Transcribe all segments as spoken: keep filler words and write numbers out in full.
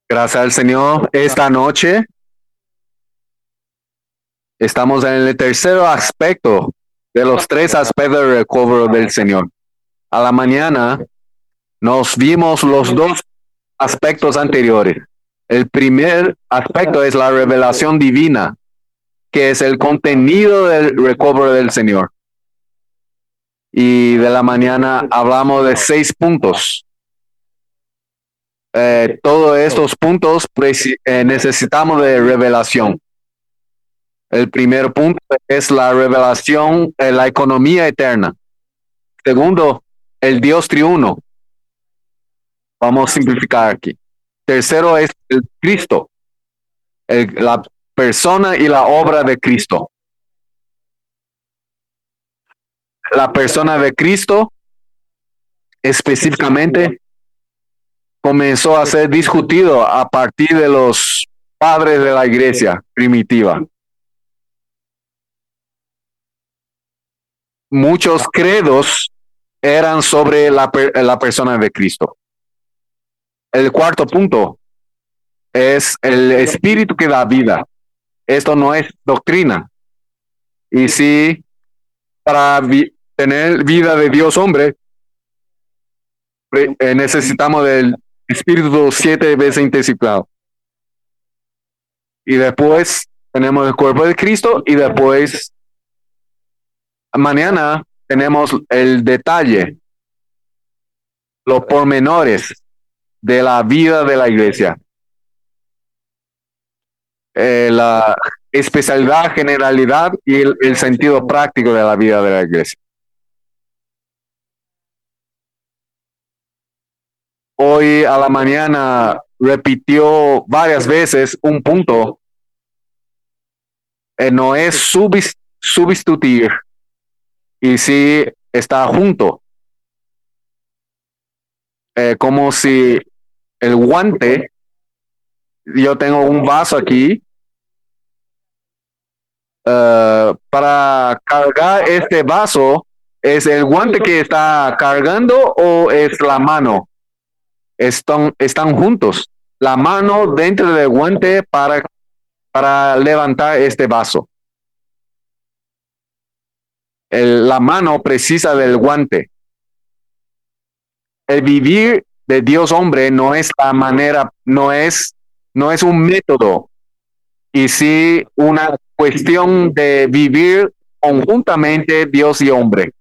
Gracias al Señor. Esta noche estamos en el tercer aspecto de los tres aspectos del recobro del Señor. A la mañana nos vimos los dos aspectos anteriores. El primer aspecto es la revelación divina, que es el contenido del recobro del Señor. Y de la mañana hablamos de seis puntos. Eh, todos estos puntos eh, necesitamos de revelación. El primer punto es la revelación de la economía eterna. Segundo, el Dios triuno. Vamos a simplificar aquí. Tercero es el Cristo, el, la persona y la obra de Cristo. La persona de Cristo específicamente comenzó a ser discutido a partir de los padres de la iglesia primitiva. Muchos credos eran sobre la, la persona de Cristo. El cuarto punto es el espíritu que da vida. Esto no es doctrina. Y si para vi tener vida de Dios hombre, eh, necesitamos del espíritu siete veces intensificado. Y después tenemos el cuerpo de Cristo y después mañana tenemos el detalle, los pormenores de la vida de la iglesia. Eh, la especialidad, generalidad y el, el sentido práctico de la vida de la iglesia. Hoy a la mañana repitió varias veces un punto. Eh, no es sustituir y sí está junto. Eh, como si el guante, yo tengo un vaso aquí, uh, para cargar este vaso, ¿es el guante que está cargando o es la mano? Están, están juntos. La mano dentro del guante para, para levantar este vaso. El, la mano precisa del guante. El vivir de Dios hombre no es la manera, no es, no es un método, y sí una cuestión de vivir conjuntamente Dios y hombre.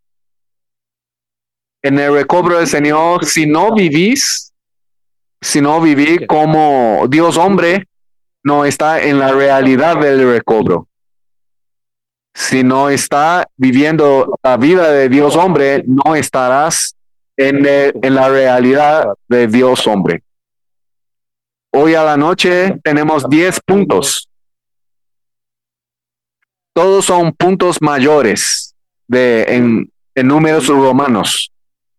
En el recobro del Señor, si no vivís, si no vivís como Dios hombre, no está en la realidad del recobro. Si no está viviendo la vida de Dios hombre, no estarás en, el, en la realidad de Dios hombre. Hoy a la noche tenemos diez puntos. Todos son puntos mayores de, en, en números romanos.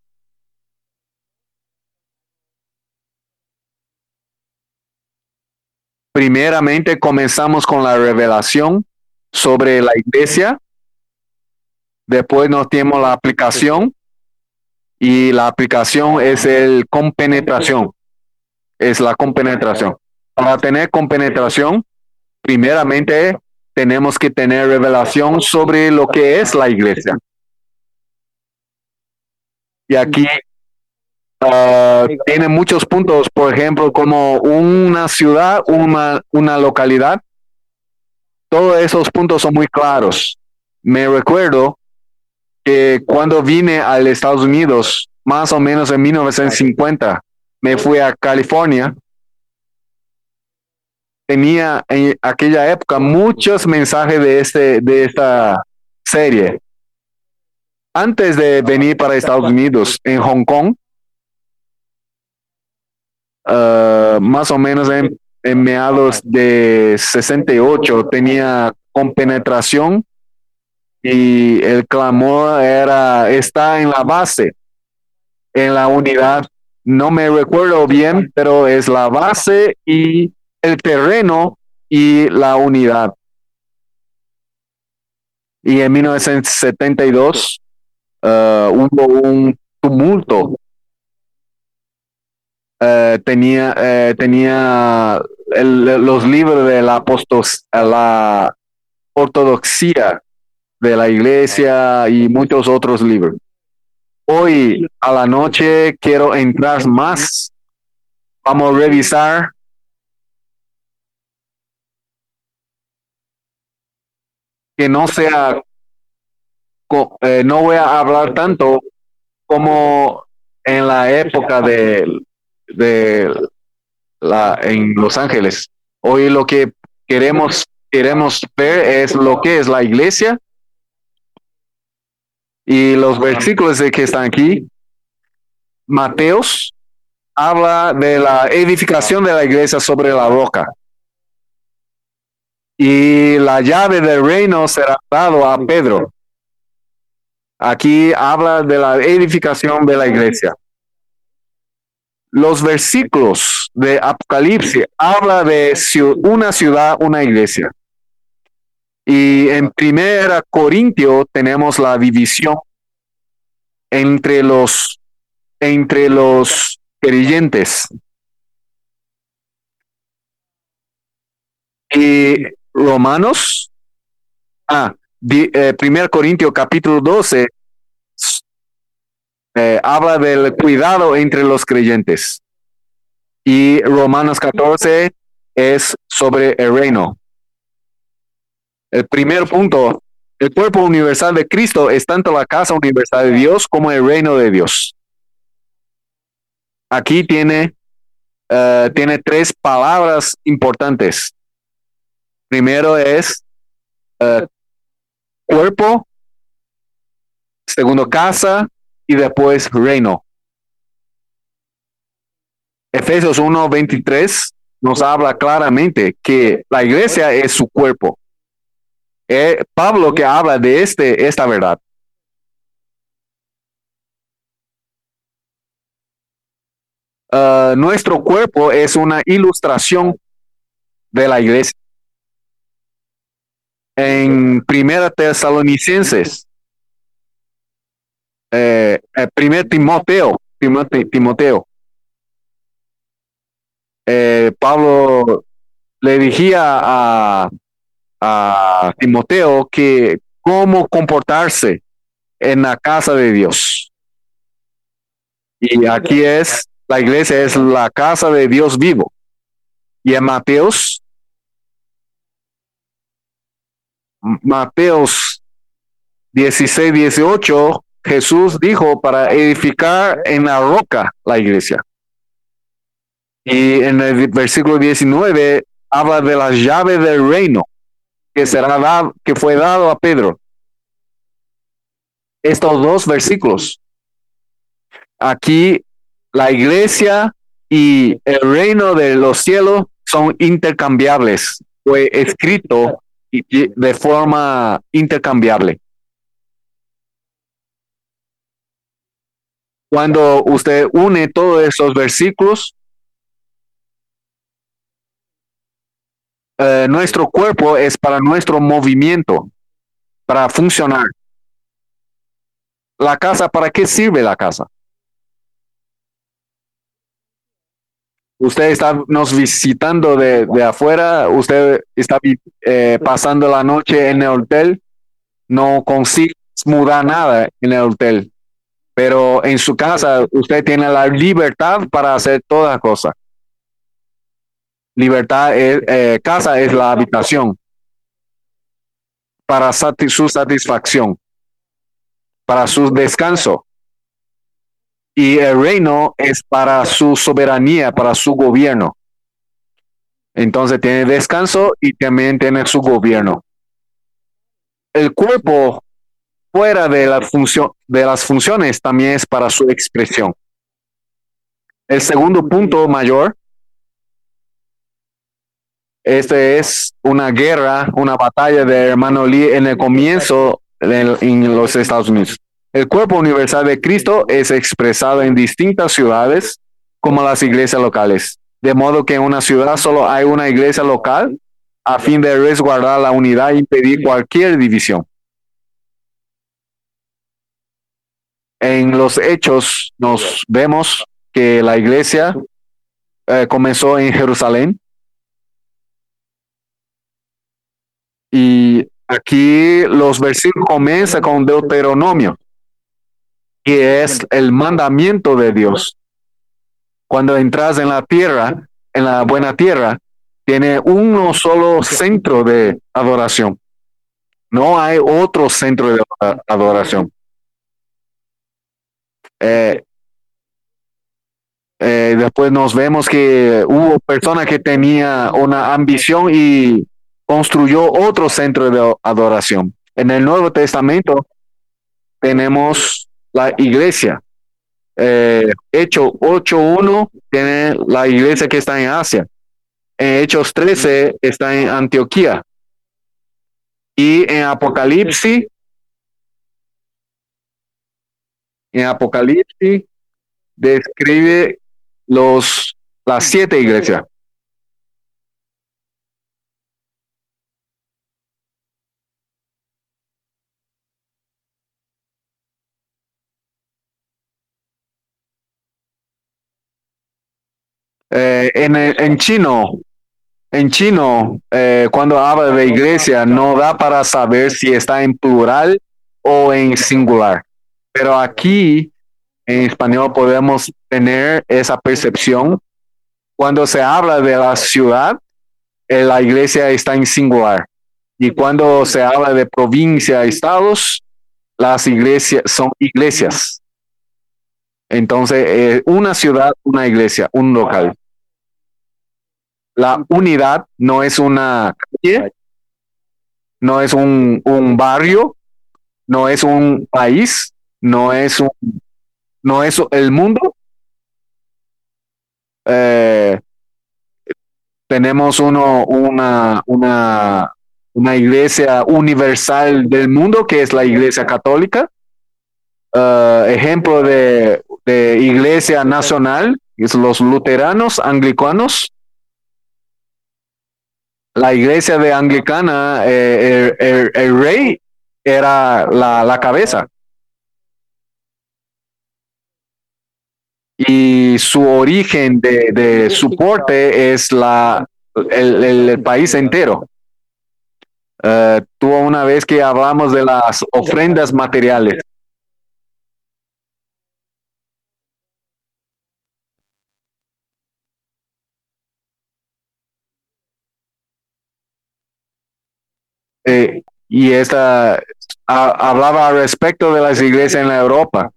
Primeramente comenzamos con la revelación sobre la iglesia. Después nos tenemos la aplicación. Y la aplicación es el compenetración. Es la compenetración. Para tener compenetración, primeramente tenemos que tener revelación sobre lo que es la iglesia. Y aquí uh, tiene muchos puntos, por ejemplo, como una ciudad, una, una localidad. Todos esos puntos son muy claros. Me recuerdo que cuando vine a los Estados Unidos, más o menos en mil novecientos cincuenta, me fui a California. Tenía en aquella época muchos mensajes de, este, de esta serie. Antes de venir para Estados Unidos, en Hong Kong, uh, más o menos en, en mediados de sesenta y ocho, tenía compenetración. Y el clamor era, está en la base, en la unidad. No me recuerdo bien, pero es la base y el terreno y la unidad. Y en mil novecientos setenta y dos uh, hubo un tumulto eh, tenía, eh, tenía el- los libros de la, apostos- la ortodoxia de la iglesia y muchos otros libros. Hoy a la noche quiero entrar más. Vamos a revisar que no sea, co- eh, no voy a hablar tanto como en la época de, de la, en Los Ángeles. Hoy lo que queremos, queremos ver es lo que es la iglesia y los versículos de que están aquí. Mateos habla de la edificación de la iglesia sobre la roca. Y la llave del reino será dado a Pedro. Aquí habla de la edificación de la iglesia. Los versículos de Apocalipsis habla de una ciudad, una iglesia. Y en Primera Corintio tenemos la división entre los entre los creyentes. Y Romanos, ah, di, eh, Primera Corintio capítulo doce eh, habla del cuidado entre los creyentes. Y Romanos catorce es sobre el reino. El primer punto, el cuerpo universal de Cristo es tanto la casa universal de Dios como el reino de Dios. Aquí tiene, uh, tiene tres palabras importantes. Primero es uh, cuerpo, segundo casa y después reino. Efesios uno veintitrés nos habla claramente que la iglesia es su cuerpo. Eh, Pablo que habla de este, esta verdad. Uh, nuestro cuerpo es una ilustración de la iglesia. En Primera Tesalonicenses, eh, eh, Primer Timoteo, Timoteo, Timoteo eh, Pablo le decía a, a Timoteo que cómo comportarse en la casa de Dios. Y aquí es, la iglesia es la casa de Dios vivo. Y en Mateos, Mateos dieciséis, dieciocho, Jesús dijo para edificar en la roca la iglesia. Y en el versículo diecinueve habla de la llave del reino que será dado, que fue dado a Pedro. Estos dos versículos. Aquí la iglesia y el reino de los cielos son intercambiables. Fue escrito de forma intercambiable. Cuando usted une todos esos versículos, eh, nuestro cuerpo es para nuestro movimiento, para funcionar. La casa, ¿para qué sirve la casa? Usted está nos visitando de, de afuera, usted está eh, pasando la noche en el hotel, no consigue mudar nada en el hotel, pero en su casa usted tiene la libertad para hacer toda cosa. Libertad es, eh, casa es la habitación para satis su satisfacción, para su descanso. Y el reino es para su soberanía, para su gobierno. Entonces tiene descanso y también tiene su gobierno. El cuerpo fuera de la función de las funciones también es para su expresión. El segundo punto mayor, este es una guerra, una batalla de hermano Lee en el comienzo en, en los Estados Unidos. El cuerpo universal de Cristo es expresado en distintas ciudades como las iglesias locales, de modo que en una ciudad solo hay una iglesia local a fin de resguardar la unidad e impedir cualquier división. En los hechos nos vemos que la iglesia eh, comenzó en Jerusalén. Y aquí los versículos comienzan con Deuteronomio, que es el mandamiento de Dios. Cuando entras en la tierra, en la buena tierra, tiene uno solo centro de adoración. No hay otro centro de adoración. Eh, eh, después nos vemos que hubo personas que tenía una ambición y construyó otro centro de adoración. En el Nuevo Testamento tenemos la iglesia. Eh, Hecho ocho uno tiene la iglesia que está en Asia. En Hechos trece está en Antioquía. Y en Apocalipsis, en Apocalipsis describe los, las siete iglesias. Eh, en, en chino, en chino, eh, cuando habla de iglesia, no da para saber si está en plural o en singular. Pero aquí, en español, podemos tener esa percepción. Cuando se habla de la ciudad, eh, la iglesia está en singular. Y cuando se habla de provincia, estados, las iglesias son iglesias. Entonces, eh, una ciudad, una iglesia, un local. La unidad no es una calle, no es un, un barrio, no es un país, no es un, no es el mundo. Eh, tenemos uno, una, una, una iglesia universal del mundo que es la iglesia católica. Uh, ejemplo de, de iglesia nacional es los luteranos, anglicanos. La iglesia de anglicana, eh, el, el, el, rey era la, la cabeza. Y su origen de, de soporte es la, el, el país entero. Uh, tuvo una vez que hablamos de las ofrendas materiales. Eh, y esta a, hablaba al respecto de las iglesias en la Europa.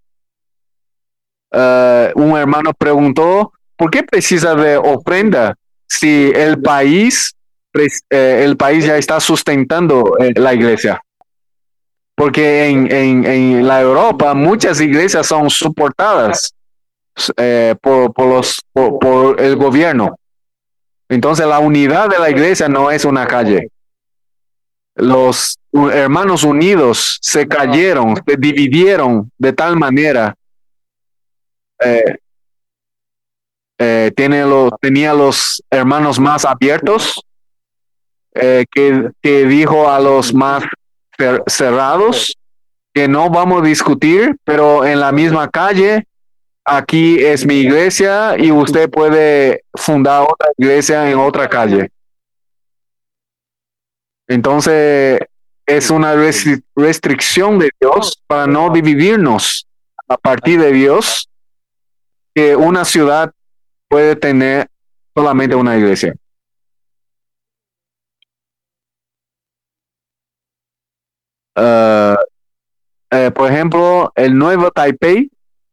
Uh, un hermano preguntó, ¿por qué precisa de ofrenda si el país, eh, el país ya está sustentando eh, la iglesia? Porque en, en, en, la Europa muchas iglesias son soportadas eh, por, por, los, por, por el gobierno. Entonces la unidad de la iglesia no es una calle. Los hermanos unidos se cayeron, se dividieron de tal manera. Eh, eh, tiene los, tenía los hermanos más abiertos, eh, que, que dijo a los más cerrados que no vamos a discutir, pero en la misma calle, aquí es mi iglesia y usted puede fundar otra iglesia en otra calle. Entonces, es una restricción de Dios para no dividirnos a partir de Dios, que una ciudad puede tener solamente una iglesia. Uh, uh, por ejemplo, el nuevo Taipei,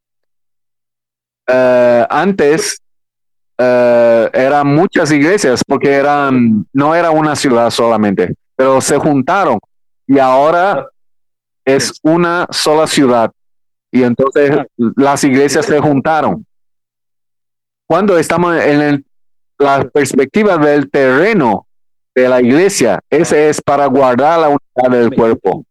uh, antes uh, eran muchas iglesias porque eran, no era una ciudad solamente, pero se juntaron y ahora es una sola ciudad y entonces las iglesias se juntaron. Cuando estamos en el, la perspectiva del terreno de la iglesia, ese es para guardar la unidad del cuerpo.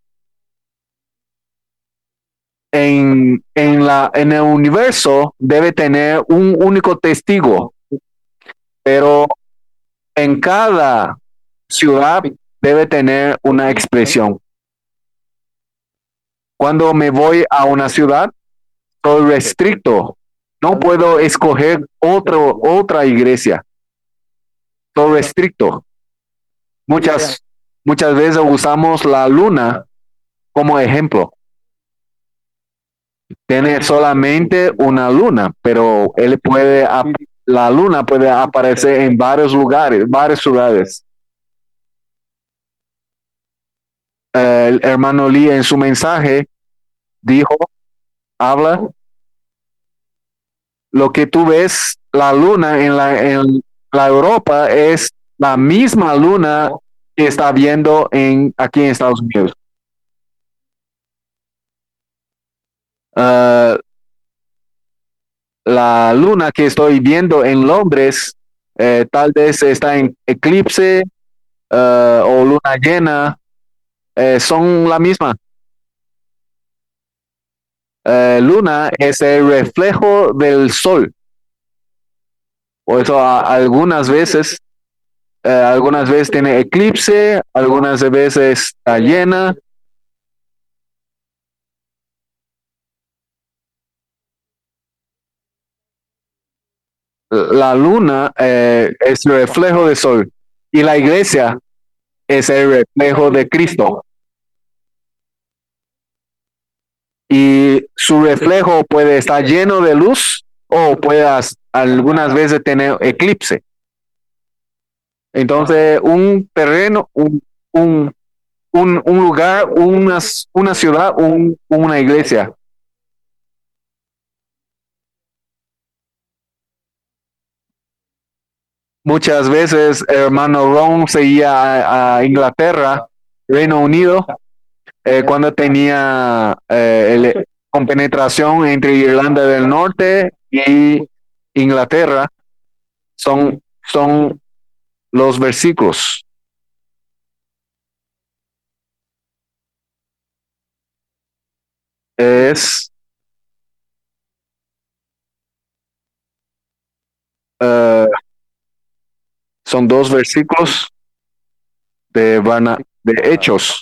En, en, la, en el universo debe tener un único testigo, pero en cada ciudad debe tener una expresión. Cuando me voy a una ciudad, soy restricto No puedo escoger otro, otra iglesia. Todo estricto. Muchas, muchas veces usamos la luna como ejemplo. Tiene solamente una luna, pero él puede, la luna puede aparecer en varios lugares, varios lugares. El hermano Lee en su mensaje dijo, habla, lo que tú ves, la luna en la, en la Europa es la misma luna que está viendo en, aquí en Estados Unidos. Uh, la luna que estoy viendo en Londres eh, tal vez está en eclipse uh, o luna llena, eh, son la misma. Uh, luna es el reflejo del sol. Por eso a, algunas veces, uh, algunas veces tiene eclipse, algunas veces está llena. La luna eh, es el reflejo del sol y la iglesia es el reflejo de Cristo. Y su reflejo puede estar lleno de luz o puede algunas veces tener eclipse. Entonces, un terreno, un, un, un, un lugar, una, una ciudad, un, una iglesia. Muchas veces, hermano Ron se iba a, a Inglaterra, Reino Unido, eh, cuando tenía eh, el, compenetración entre Irlanda del Norte y Inglaterra, son, son los versículos. Es uh, son dos versículos de, Barna, de Hechos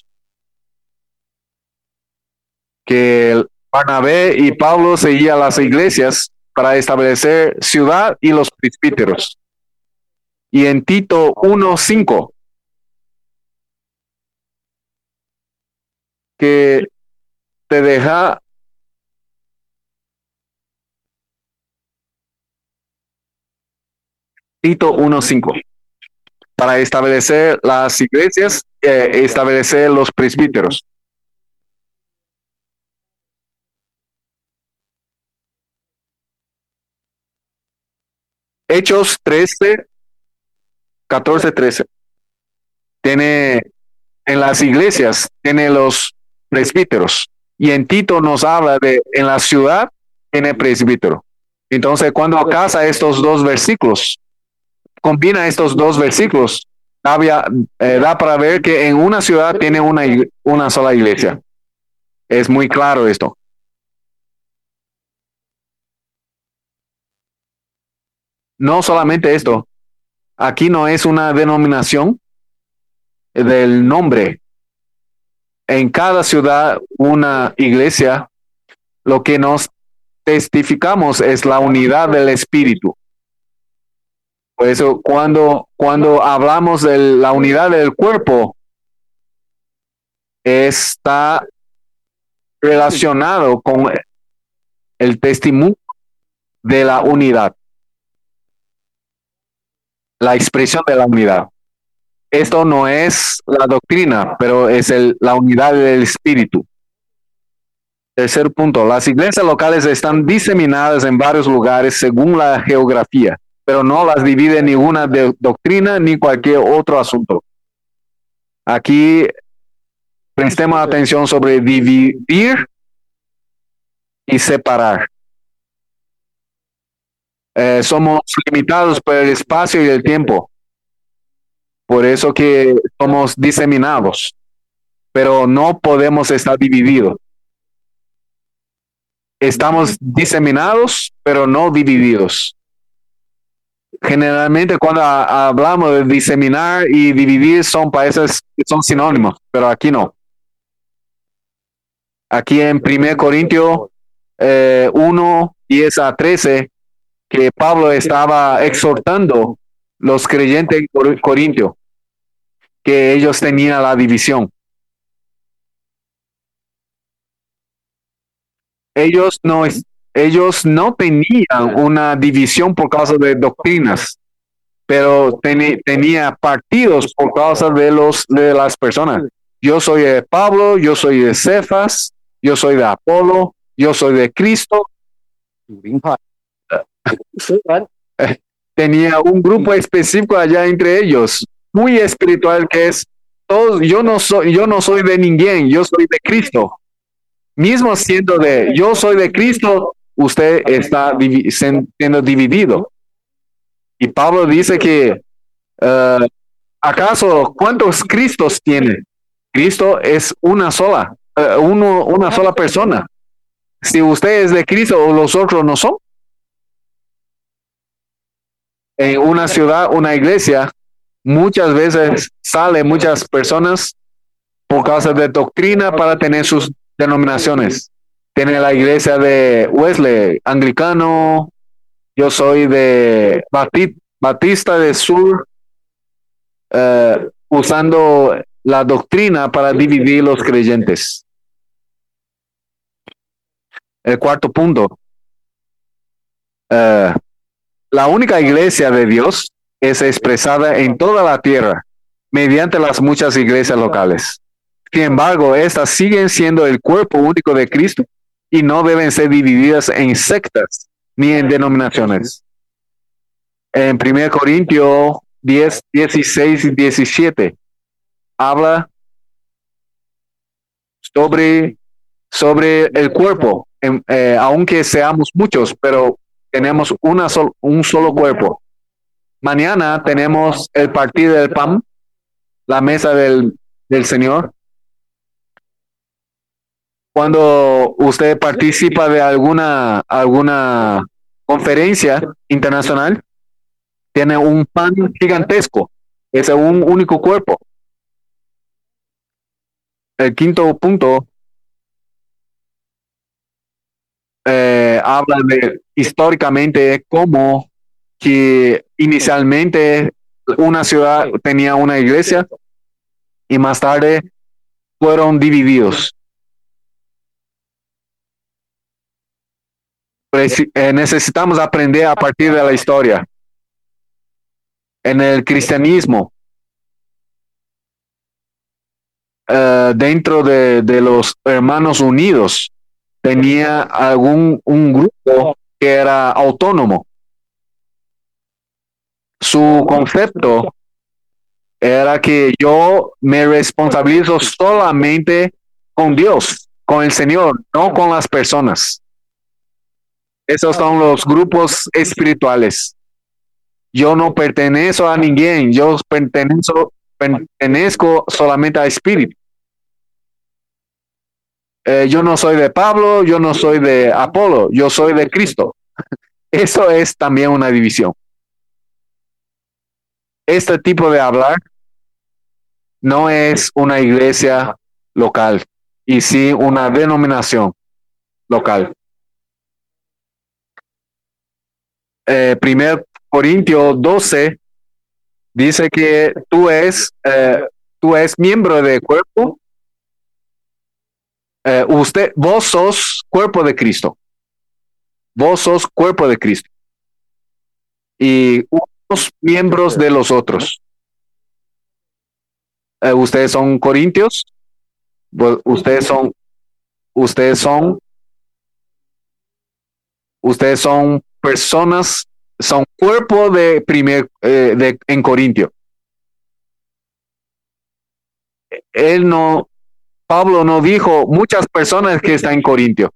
que Barnabé y Pablo seguían las iglesias para establecer ciudad y los presbíteros. Y en Tito uno cinco que te deja Tito uno cinco para establecer las iglesias, eh, establecer los presbíteros. Hechos trece, catorce, trece. Tiene en las iglesias, tiene los presbíteros. Y en Tito nos habla de en la ciudad tiene presbítero. Entonces, cuando casa estos dos versículos, combina estos dos versículos, había, eh, da para ver que en una ciudad tiene una, una sola iglesia. Es muy claro esto. No solamente esto, aquí no es una denominación del nombre. En cada ciudad una iglesia, lo que nos testificamos es la unidad del Espíritu. Por eso cuando, cuando hablamos de la unidad del cuerpo, está relacionado con el testimonio de la unidad, la expresión de la unidad. Esto no es la doctrina, pero es el, la unidad del espíritu. Tercer punto, las iglesias locales están diseminadas en varios lugares según la geografía, pero no las divide ninguna de doctrina ni cualquier otro asunto. Aquí prestemos atención sobre dividir y separar. Eh, somos limitados por el espacio y el tiempo. Por eso que somos diseminados, pero no podemos estar divididos. Estamos diseminados, pero no divididos. Generalmente cuando a, hablamos de diseminar y dividir son países que son sinónimos, pero aquí no. Aquí en primer Corintios eh, uno, diez a trece que Pablo estaba exhortando los creyentes en Cor- Corintio, que ellos tenían la división. Ellos no, es- ellos no tenían una división por causa de doctrinas, pero teni- tenía partidos por causa de los de las personas. Yo soy de Pablo, yo soy de Cefas, yo soy de Apolo, yo soy de Cristo. Tenía un grupo específico allá entre ellos, muy espiritual, que es todos. Yo no soy, yo no soy de ninguém, yo soy de Cristo. Mismo siendo de yo soy de Cristo, usted está divi- sen- siendo dividido. Y Pablo dice que eh, ¿acaso cuántos Cristos tiene? Cristo es una sola, eh, uno, una sola persona. Si usted es de Cristo o los otros no son, en una ciudad, una iglesia, muchas veces sale muchas personas por causa de doctrina para tener sus denominaciones. Tiene la iglesia de Wesley, anglicano, yo soy de Bati- Batista de Sur, eh, usando la doctrina para dividir los creyentes. El cuarto punto, eh, la única iglesia de Dios es expresada en toda la tierra mediante las muchas iglesias locales. Sin embargo, estas siguen siendo el cuerpo único de Cristo y no deben ser divididas en sectas ni en denominaciones. En primero Corintios diez, dieciséis y diecisiete habla sobre, sobre el cuerpo, em, eh, aunque seamos muchos, pero tenemos una sol- un solo cuerpo. Mañana tenemos el partido del pan, la mesa del, del Señor. Cuando usted participa de alguna, alguna conferencia internacional, tiene un pan gigantesco. Es un único cuerpo. El quinto punto eh, habla de históricamente cómo que inicialmente una ciudad tenía una iglesia y más tarde fueron divididos. Preci- eh, necesitamos aprender a partir de la historia. En el cristianismo, eh, dentro de, de los hermanos unidos, tenía algún un grupo que era autónomo. Su concepto era que yo me responsabilizo solamente con Dios, con el Señor, no con las personas. Esos son los grupos espirituales. Yo no pertenezco a ninguém, yo pertenezco, pertenezco solamente al Espíritu. Eh, yo no soy de Pablo, yo no soy de Apolo, yo soy de Cristo. Eso es también una división. Este tipo de hablar no es una iglesia local, y sí una denominación local. Eh, Primer Corintios doce dice que tú es, eh, tú es miembro del cuerpo, eh, usted, vos sos cuerpo de Cristo, vos sos cuerpo de Cristo y unos miembros de los otros. Eh, ustedes son corintios, Vo- ustedes son, ustedes son, ustedes son personas, son cuerpo de primer, eh, de, en Corintio. Él no, Pablo no dijo muchas personas que están en Corintio.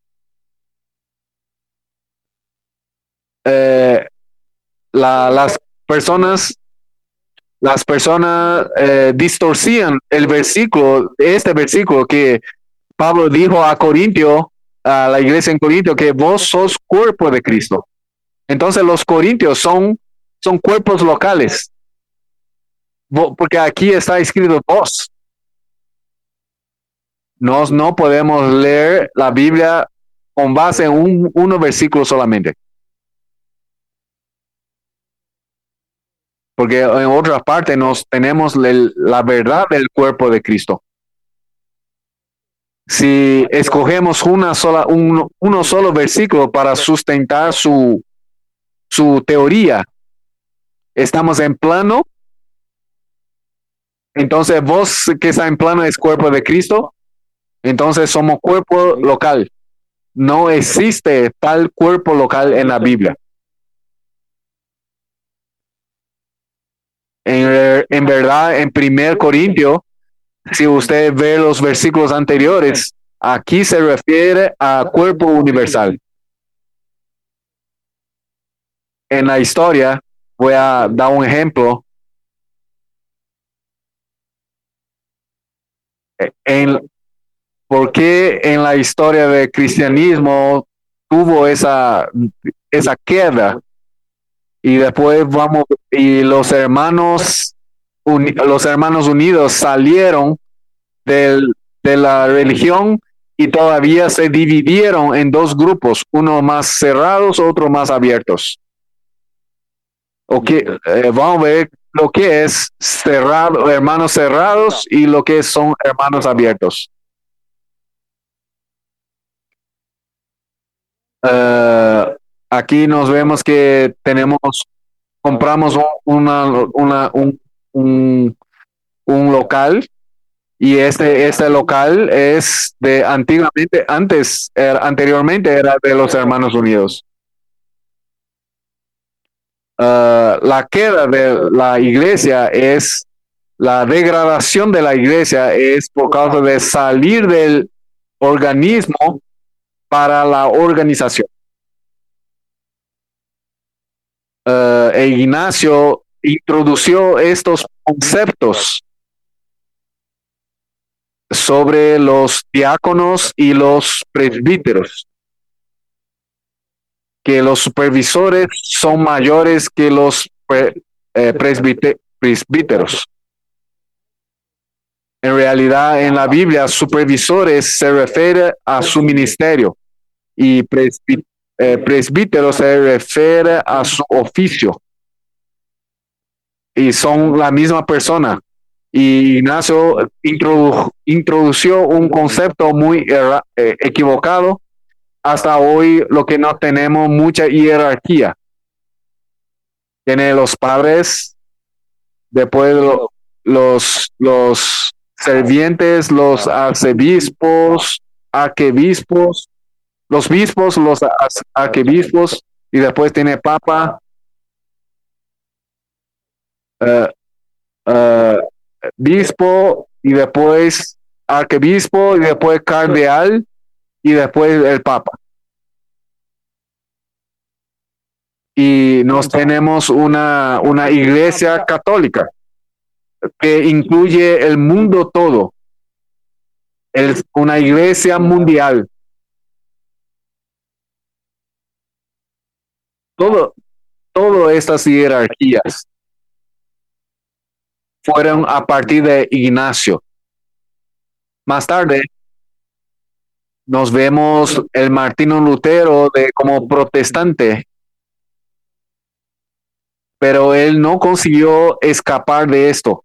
Eh, la, las personas, las personas eh, distorcían el versículo, este versículo que Pablo dijo a Corintio, a la iglesia en Corintio, que vos sos cuerpo de Cristo. Entonces los corintios son, son cuerpos locales, porque aquí está escrito vos. Nos no podemos leer la Biblia con base en un uno versículo solamente. porque en otra parte nos tenemos el, la verdad del cuerpo de Cristo. Si escogemos una sola, un, uno solo versículo para sustentar su, su teoría, estamos en plano. Entonces vos que está en plano es cuerpo de Cristo. Entonces somos cuerpo local. No existe tal cuerpo local en la Biblia. En, en verdad, en primer Corintio, si usted ve los versículos anteriores, aquí se refiere a cuerpo universal. En la historia, voy a dar un ejemplo. En, ¿Por qué en la historia del cristianismo tuvo esa, esa queda? Y después vamos, y los hermanos, uni, los hermanos unidos salieron del, de la religión y todavía se dividieron en dos grupos, uno más cerrados, otro más abiertos. Okay, eh, vamos a ver lo que es cerrado, hermanos cerrados y lo que son hermanos abiertos. Uh, aquí nos vemos que tenemos, compramos una, una, un, un, un local y este, este local es de antiguamente, antes, era, anteriormente era de los Hermanos Unidos. Uh, la queda de la iglesia es, la degradación de la iglesia es por causa de salir del organismo para la organización. Uh, e Ignacio introdució estos conceptos sobre los diáconos y los presbíteros, que los supervisores son mayores que los pre, eh, presbíteros. En realidad, en la Biblia, supervisores se refiere a su ministerio y presbí, eh, presbítero se refiere a su oficio. Y son la misma persona. Y Ignacio introdu, introdució un concepto muy erra, eh, equivocado. Hasta hoy lo que no tenemos mucha jerarquía. Tiene los padres, después lo, los, los servientes, los arcebispos, arquebispos, los bispos, los arquebispos, y después tiene papa, uh, uh, bispo, y después arquebispo, y después cardenal, y después el papa. Y nos tenemos una, una iglesia católica que incluye el mundo todo. Es una iglesia mundial. Todo, todas estas jerarquías fueron a partir de Ignacio. Más tarde nos vemos el Martín Lutero de, como protestante, pero él no consiguió escapar de esto,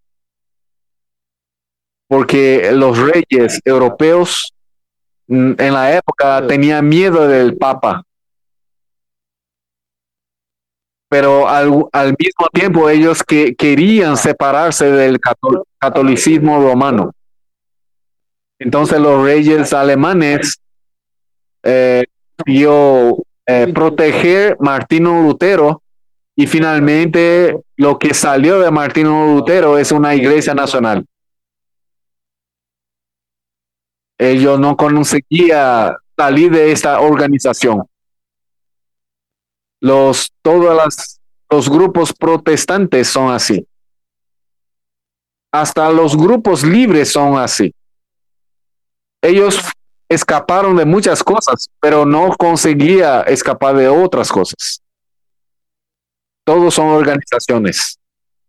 porque los reyes europeos en la época tenían miedo del Papa, pero al, al mismo tiempo ellos que querían separarse del catolicismo romano. Entonces los reyes alemanes eh, dio eh, proteger Martino Lutero, y finalmente lo que salió de Martino Lutero es una iglesia nacional. Ellos no conseguían salir de esta organización. Los, todos las, los grupos protestantes son así. Hasta los grupos libres son así. Ellos escaparon de muchas cosas, pero no conseguía escapar de otras cosas. Todos son organizaciones.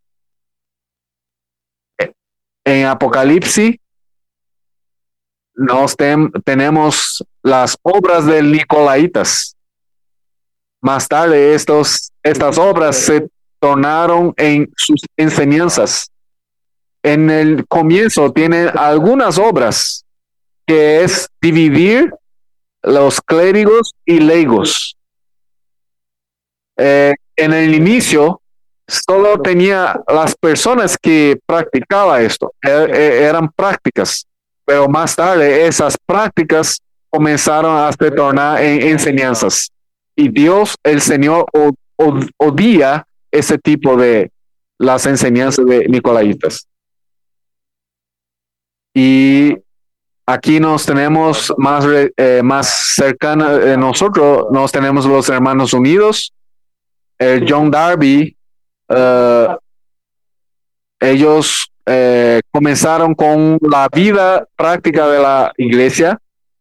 En Apocalipsis nos ten, tenemos las obras de Nicolaitas. Más tarde estos, estas obras se tornaron en sus enseñanzas. En el comienzo tienen algunas obras que es dividir los clérigos y leigos. Eh, en el inicio solo tenía las personas que practicaban esto, er, eran prácticas, pero más tarde esas prácticas comenzaron a se tornar en enseñanzas. Y Dios, el Señor, od, od, odia ese tipo de las enseñanzas de Nicolaitas. Y aquí nos tenemos más, eh, más cercana de nosotros, nos tenemos los Hermanos Unidos, el John Darby. Uh, ellos eh, comenzaron con la vida práctica de la iglesia.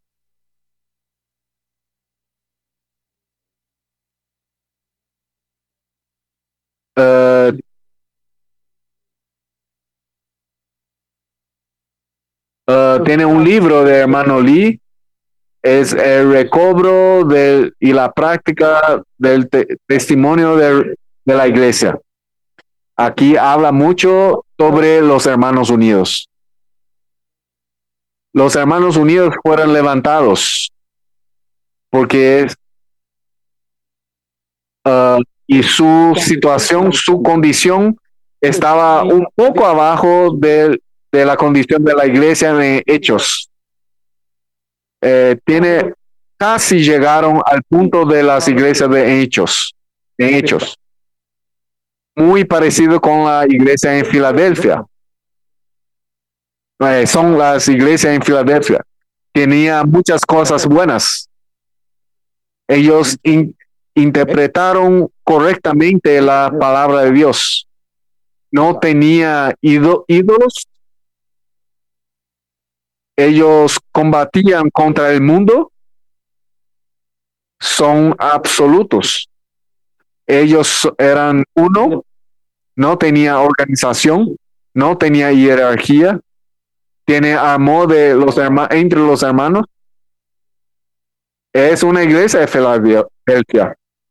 Uh, uh, tiene un libro de hermano Lee, es el recobro del, y la práctica del te, testimonio de, de la iglesia. Aquí habla mucho sobre los Hermanos Unidos. Los Hermanos Unidos fueron levantados porque uh, y su situación, su condición estaba un poco abajo de, de la condición de la iglesia en Hechos. Eh, tiene casi llegaron al punto de las iglesias de Hechos, en Hechos. Muy parecido con la iglesia en Filadelfia. Eh, son las iglesias en Filadelfia. Tenía muchas cosas buenas. Ellos in, interpretaron correctamente la palabra de Dios. No tenía ídolos. Ellos combatían contra el mundo. Son absolutos. Ellos eran uno. No tenía organización. No tenía jerarquía. Tiene amor de los hermanos, entre los hermanos. Es una iglesia de Filadelfia.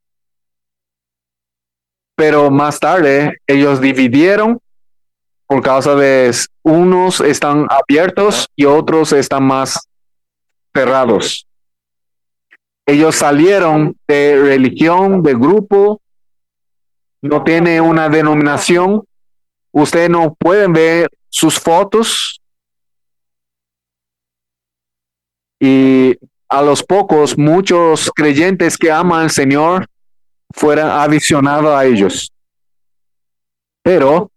Pero más tarde ellos dividieron por causa de unos están abiertos y otros están más cerrados. Ellos salieron de religión, de grupo, no tiene una denominación. Ustedes no pueden ver sus fotos. Y a los pocos, muchos creyentes que aman al Señor fueran adicionados a ellos. Pero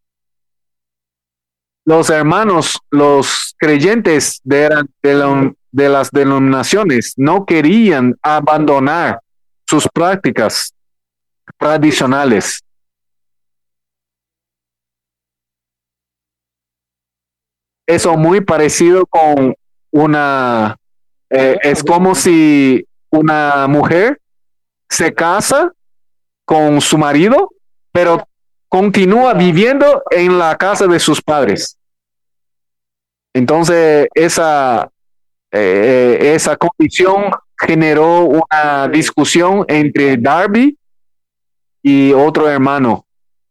los hermanos, los creyentes de, de, la, de las denominaciones no querían abandonar sus prácticas tradicionales. Eso muy parecido con una, eh, es como si una mujer se casa con su marido, pero continúa viviendo en la casa de sus padres. Entonces, esa, eh, esa condición generó una discusión entre Darby y otro hermano.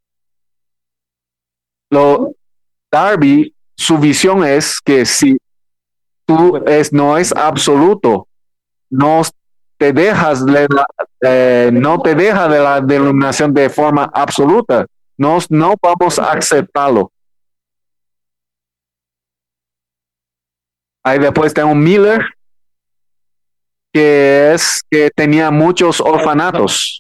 Lo, Darby, su visión es que si tú es, no es absoluto, no te dejas de la, eh, no te deja de la denominación de forma absoluta, no, no vamos a aceptarlo. Ahí después tengo Miller, que es que tenía muchos orfanatos.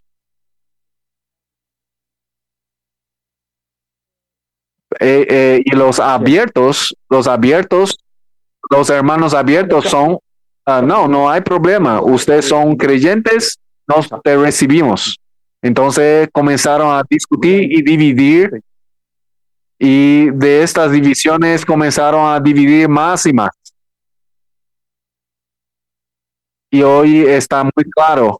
Eh, eh, y los abiertos, los abiertos, los hermanos abiertos son, uh, no, no hay problema. Ustedes son creyentes, nos te recibimos. Entonces comenzaron a discutir y dividir. Y de estas divisiones comenzaron a dividir más y más. Y hoy está muy claro.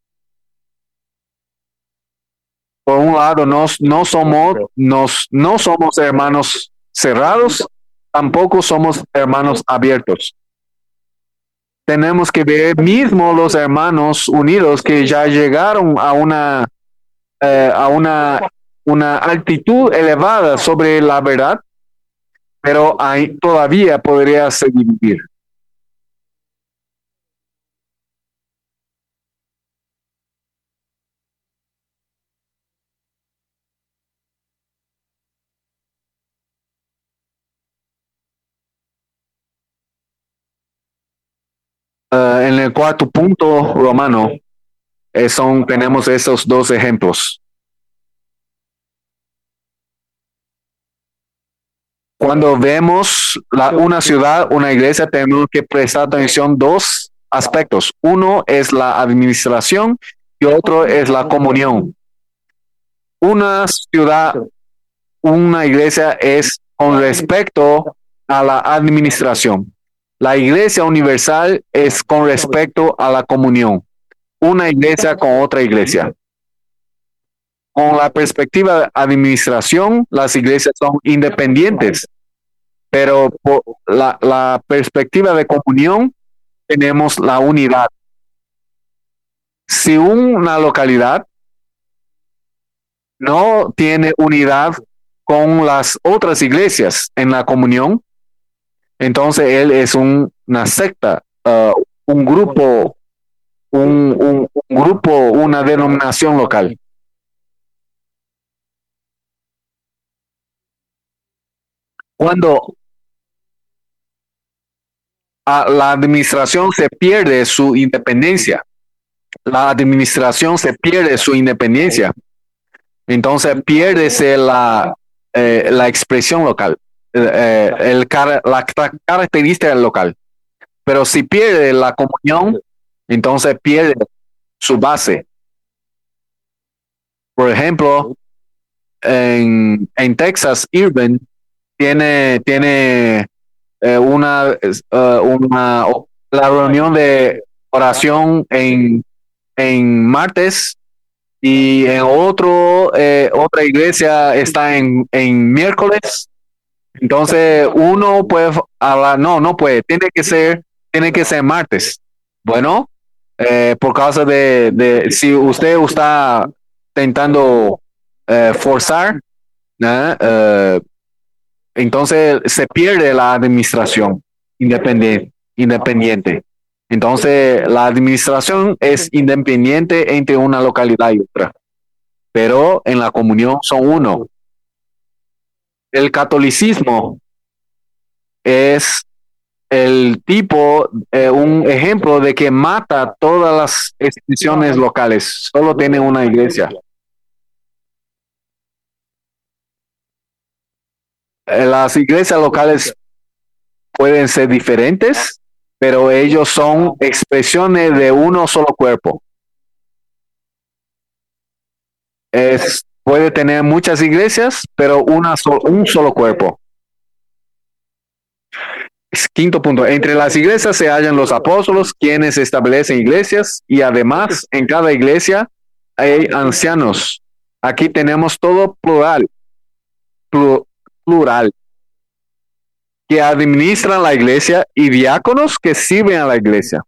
Por un lado, nos, no, somos, nos, no somos hermanos cerrados, tampoco somos hermanos abiertos. Tenemos que ver mismo los hermanos unidos que ya llegaron a una, eh, a una una altitud elevada sobre la verdad, pero hay, todavía podría se dividir. Uh, en el cuarto punto romano, eh, son, tenemos esos dos ejemplos. Cuando vemos la, una ciudad, una iglesia, tenemos que prestar atención dos aspectos. Uno es la administración y otro es la comunión. Una ciudad, una iglesia es con respecto a la administración. La iglesia universal es con respecto a la comunión. Una iglesia con otra iglesia. Con la perspectiva de administración, las iglesias son independientes, pero por la, la perspectiva de comunión tenemos la unidad. Si una localidad no tiene unidad con las otras iglesias en la comunión, entonces él es un, una secta, uh, un grupo, un, un, un grupo, una denominación local. Cuando a la administración se pierde su independencia, la administración se pierde su independencia, entonces pierde la, eh, la expresión local, eh, el, la característica local. Pero si pierde la comunión, entonces pierde su base. Por ejemplo, en, en Texas, Irving tiene, tiene eh, una, uh, una la reunión de oración en, en martes, y en otro eh, otra iglesia está en, en miércoles. Entonces uno puede hablar, no, no puede, tiene que ser, tiene que ser martes. Bueno, eh, por causa de, de si usted está intentando eh, forzar, ¿no? eh, entonces se pierde la administración independiente, independiente. Entonces la administración es independiente entre una localidad y otra, pero en la comunión son uno. El catolicismo es el tipo, eh, un ejemplo de que mata todas las instituciones locales, solo tiene una iglesia. Eh, las iglesias locales pueden ser diferentes, pero ellos son expresiones de uno solo cuerpo. Es, puede tener muchas iglesias, pero una so, un solo cuerpo. Quinto punto, entre las iglesias se hallan los apóstolos, quienes establecen iglesias, y además en cada iglesia hay ancianos. Aquí tenemos todo plural, plural, que administran la iglesia, y diáconos que sirven a la iglesia.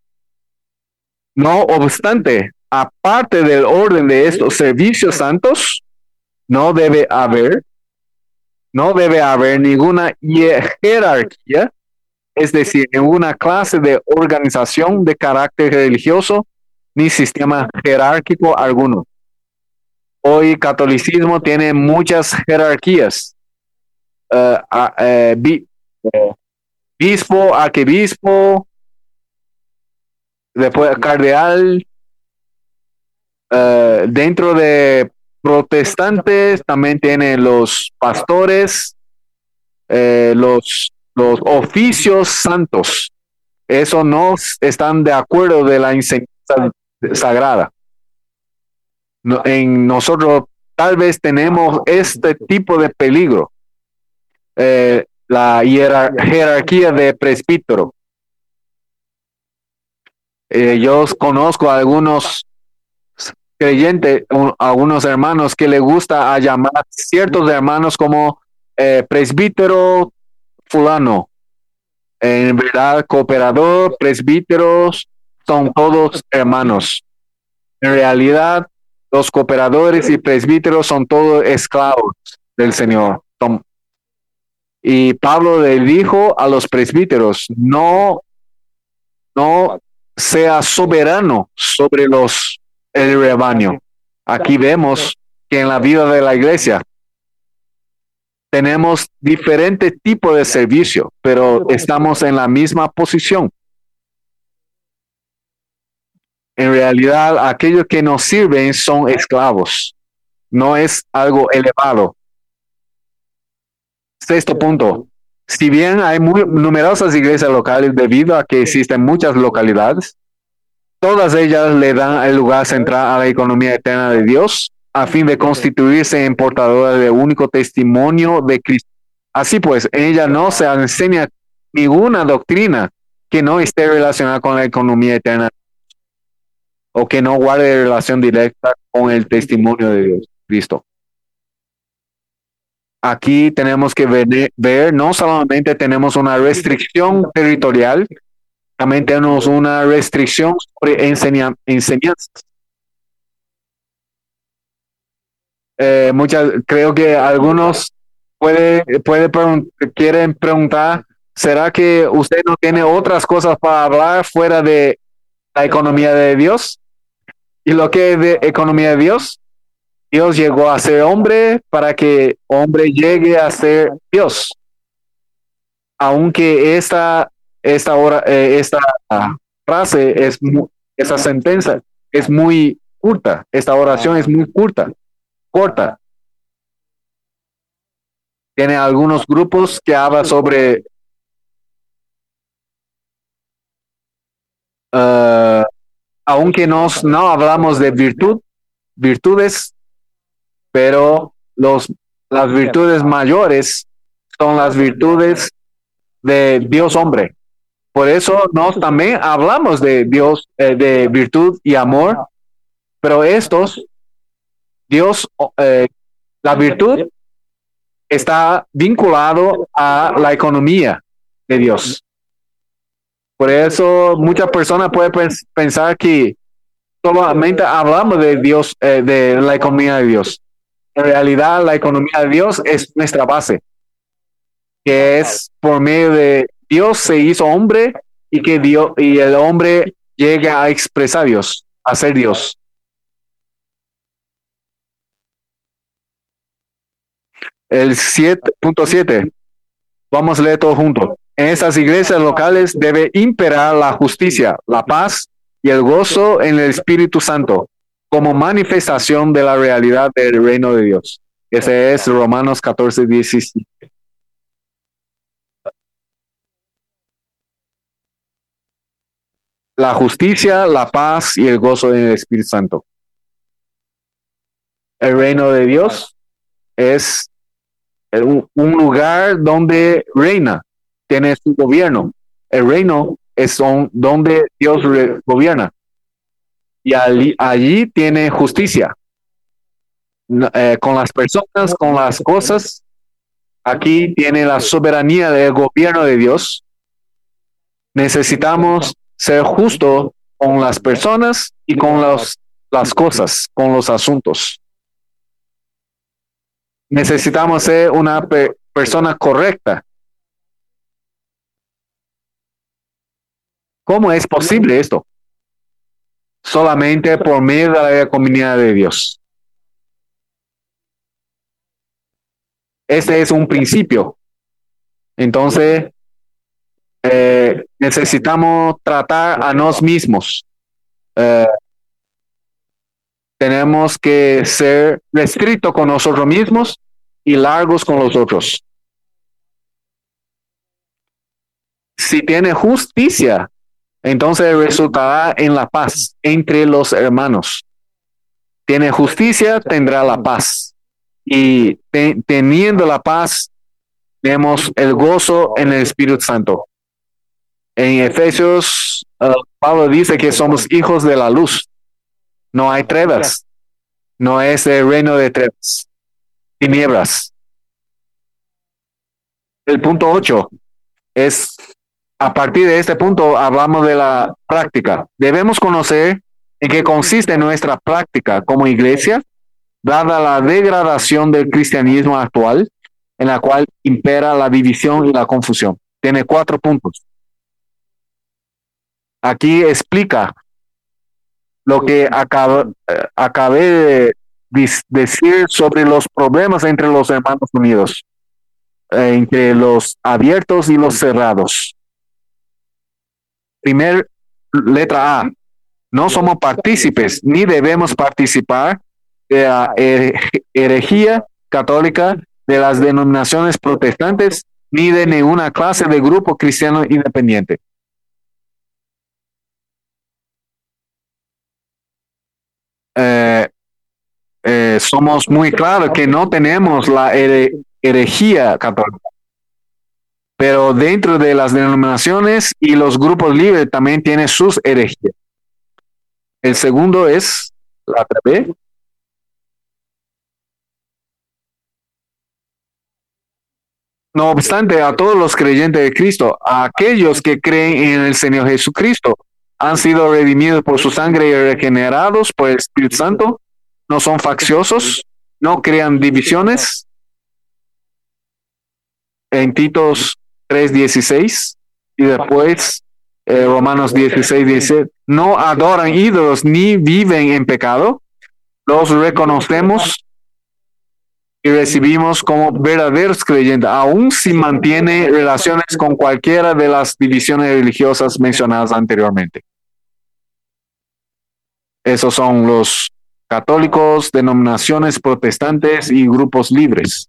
No obstante, aparte del orden de estos servicios santos, no debe haber, no debe haber ninguna jerarquía, es decir, ninguna clase de organización de carácter religioso, ni sistema jerárquico alguno. Hoy el catolicismo tiene muchas jerarquías. Uh, uh, uh, obispo, arquebispo, después cardenal. Uh, dentro de protestantes también tiene los pastores, eh, los, los oficios santos. Eso no están de acuerdo de la enseñanza sagrada. No, en nosotros tal vez tenemos este tipo de peligro. Eh, la hierar jerarquía de presbítero. Eh, yo conozco a algunos creyentes, un, algunos hermanos que les gusta a llamar a ciertos hermanos como eh, presbítero fulano. En verdad, cooperador, presbíteros, son todos hermanos. En realidad, Los cooperadores y presbíteros son todos esclavos del Señor. Son- Y Pablo le dijo a los presbíteros, no, no sea soberano sobre los, el rebaño. Aquí vemos que en la vida de la iglesia tenemos diferentes tipos de servicio, pero estamos en la misma posición. En realidad, aquellos que nos sirven son esclavos. No es algo elevado. Sexto punto. Si bien hay muy numerosas iglesias locales debido a que existen muchas localidades, todas ellas le dan el lugar central a la economía eterna de Dios a fin de constituirse en portadoras de único testimonio de Cristo. Así pues, en ella no se enseña ninguna doctrina que no esté relacionada con la economía eterna o que no guarde relación directa con el testimonio de Dios, Cristo. Aquí tenemos que ver, ver, no solamente tenemos una restricción territorial, también tenemos una restricción sobre enseña, enseñanzas. Eh, muchas, creo que algunos puede, puede pregun quieren preguntar, ¿será que usted no tiene otras cosas para hablar fuera de la economía de Dios? ¿Y lo que es de economía de Dios? Dios llegó a ser hombre para que hombre llegue a ser Dios. Aunque esta, esta, hora, eh, esta frase, es muy, esa sentencia es muy corta, esta oración es muy corta, corta. Tiene algunos grupos que hablan sobre uh, aunque nos, no hablamos de virtud, virtudes, pero los, las virtudes mayores son las virtudes de Dios hombre. Por eso nos también hablamos de Dios, eh, de virtud y amor, pero estos, Dios, eh, la virtud está vinculado a la economía de Dios. Por eso muchas personas pueden pensar que solamente hablamos de Dios, eh, de la economía de Dios. En realidad, la economía de Dios es nuestra base, que es por medio de Dios se hizo hombre y que Dios y el hombre llega a expresar a Dios, a ser Dios. El siete punto siete. Vamos a leer todo junto. En esas iglesias locales debe imperar la justicia, la paz y el gozo en el Espíritu Santo, como manifestación de la realidad del reino de Dios. Ese es Romanos catorce, diecisiete. La justicia, la paz y el gozo en el Espíritu Santo. El reino de Dios es un, un lugar donde reina, tiene su gobierno. El reino es un, donde Dios re, gobierna. Y allí, allí tiene justicia. Eh, con las personas, con las cosas. Aquí tiene la soberanía del gobierno de Dios. Necesitamos ser justos con las personas y con los, las cosas, con los asuntos. Necesitamos ser una pe persona correcta. ¿Cómo es posible esto? Solamente por medio de la comunidad de Dios. Este es un principio. Entonces, eh, necesitamos tratar a nosotros mismos. Eh, tenemos que ser restrictos con nosotros mismos y largos con los otros. Si tiene justicia, entonces resultará en la paz entre los hermanos. Tiene justicia, tendrá la paz. Y te, teniendo la paz, tenemos el gozo en el Espíritu Santo. En Efesios, uh, Pablo dice que somos hijos de la luz. No hay trevas. No es el reino de trevas. Tinieblas. El punto ocho es, a partir de este punto, hablamos de la práctica. Debemos conocer ¿En qué consiste nuestra práctica como iglesia, dada la degradación del cristianismo actual, en la cual impera la división y la confusión? Tiene cuatro puntos. Aquí explica lo que acabo, eh, acabé de dis- decir sobre los problemas entre los hermanos unidos, eh, entre los abiertos y los cerrados. Primer letra A. No somos partícipes ni debemos participar de la here- herejía católica de las denominaciones protestantes ni de ninguna clase de grupo cristiano independiente. Eh, eh, somos muy claros que no tenemos la here- herejía católica, pero dentro de las denominaciones y los grupos libres también tiene sus herejías. El segundo es la B. No obstante, a todos los creyentes de Cristo, a aquellos que creen en el Señor Jesucristo, han sido redimidos por su sangre y regenerados por el Espíritu Santo, no son facciosos, no crean divisiones. En Titos tres dieciséis y después eh, Romanos dieciséis dice, no adoran ídolos ni viven en pecado, los reconocemos y recibimos como verdaderos creyentes, aun si mantiene relaciones con cualquiera de las divisiones religiosas mencionadas anteriormente. Esos son los católicos, denominaciones protestantes y grupos libres.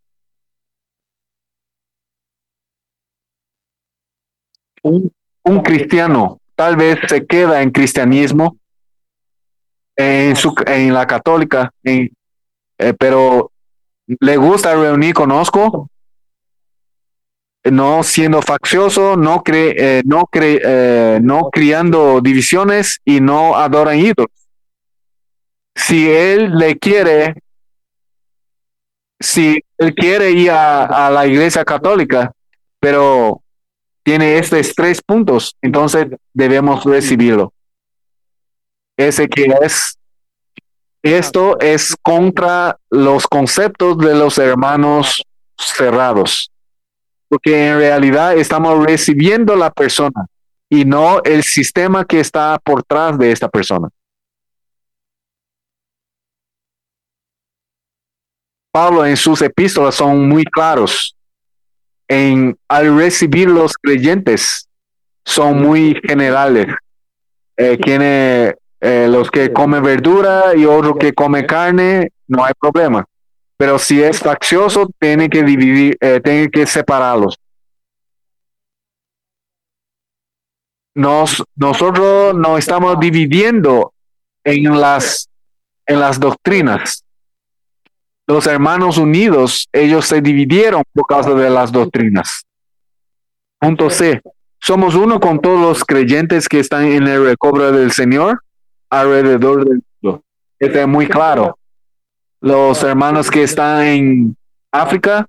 Un, un cristiano tal vez se queda en cristianismo, en, su, en la católica, en, eh, pero le gusta reunir, conozco, no siendo faccioso, no, cre, eh, no, cre, eh, no criando divisiones y no adoran ídolos. Si él le quiere, si él quiere ir a, a la iglesia católica, pero tiene estos tres puntos, entonces debemos recibirlo. Ese que es, esto es contra los conceptos de los hermanos cerrados, porque en realidad estamos recibiendo la persona y no el sistema que está por detrás de esta persona. Pablo en sus epístolas son muy claros. En, al recibir los creyentes, son muy generales. Eh, tiene eh, los que comen verdura y otro que come carne, no hay problema. Pero si es faccioso, tiene que dividir, eh, tiene que separarlos. Nos, nosotros no estamos dividiendo en las, en las doctrinas. Los hermanos unidos, ellos se dividieron por causa de las doctrinas. Punto C. Somos uno con todos los creyentes que están en el recobro del Señor alrededor del mundo. Este es muy claro. Los hermanos que están en África,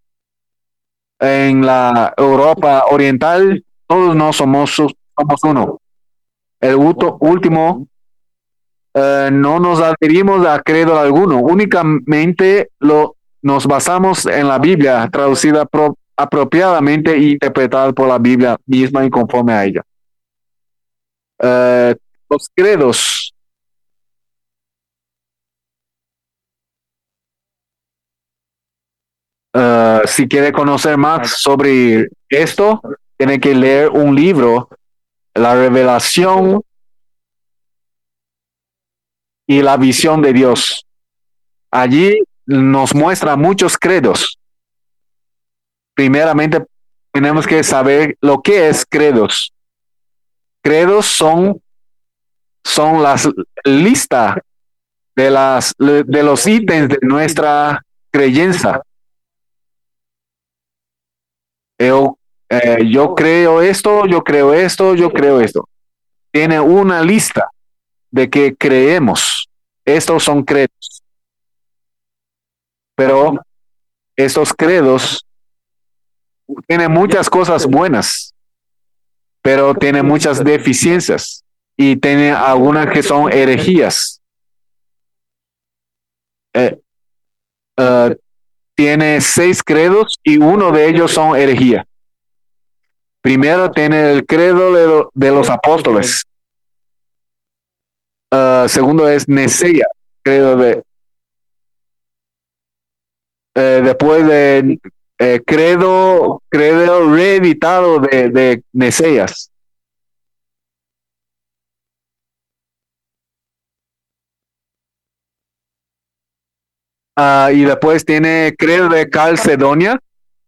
en la Europa Oriental, todos no somos, somos uno. El último, eh, no nos adherimos a credo alguno, únicamente lo, nos basamos en la Biblia, traducida pro, apropiadamente e interpretada por la Biblia misma y conforme a ella. Uh, los credos. Uh, si quiere conocer más sobre esto, tiene que leer un libro, La Revelación y la Visión de Dios. Allí nos muestra muchos credos. Primeramente, tenemos que saber lo que es credos. Credos son, son las listas de, las, de los ítems de nuestra creencia. Yo, eh, yo creo esto, yo creo esto, yo creo esto. Tiene una lista de que creemos. Estos son credos. Pero estos credos tienen muchas cosas buenas, pero tienen muchas deficiencias y tiene algunas que son herejías. Eh, uh, tiene seis credos y uno de ellos son herejía. Primero tiene el credo de, lo, de los apóstoles. Uh, segundo es Nicea, credo de. Eh, después de eh, credo, credo reeditado de, de Niceas. Uh, y después tiene credo de Calcedonia.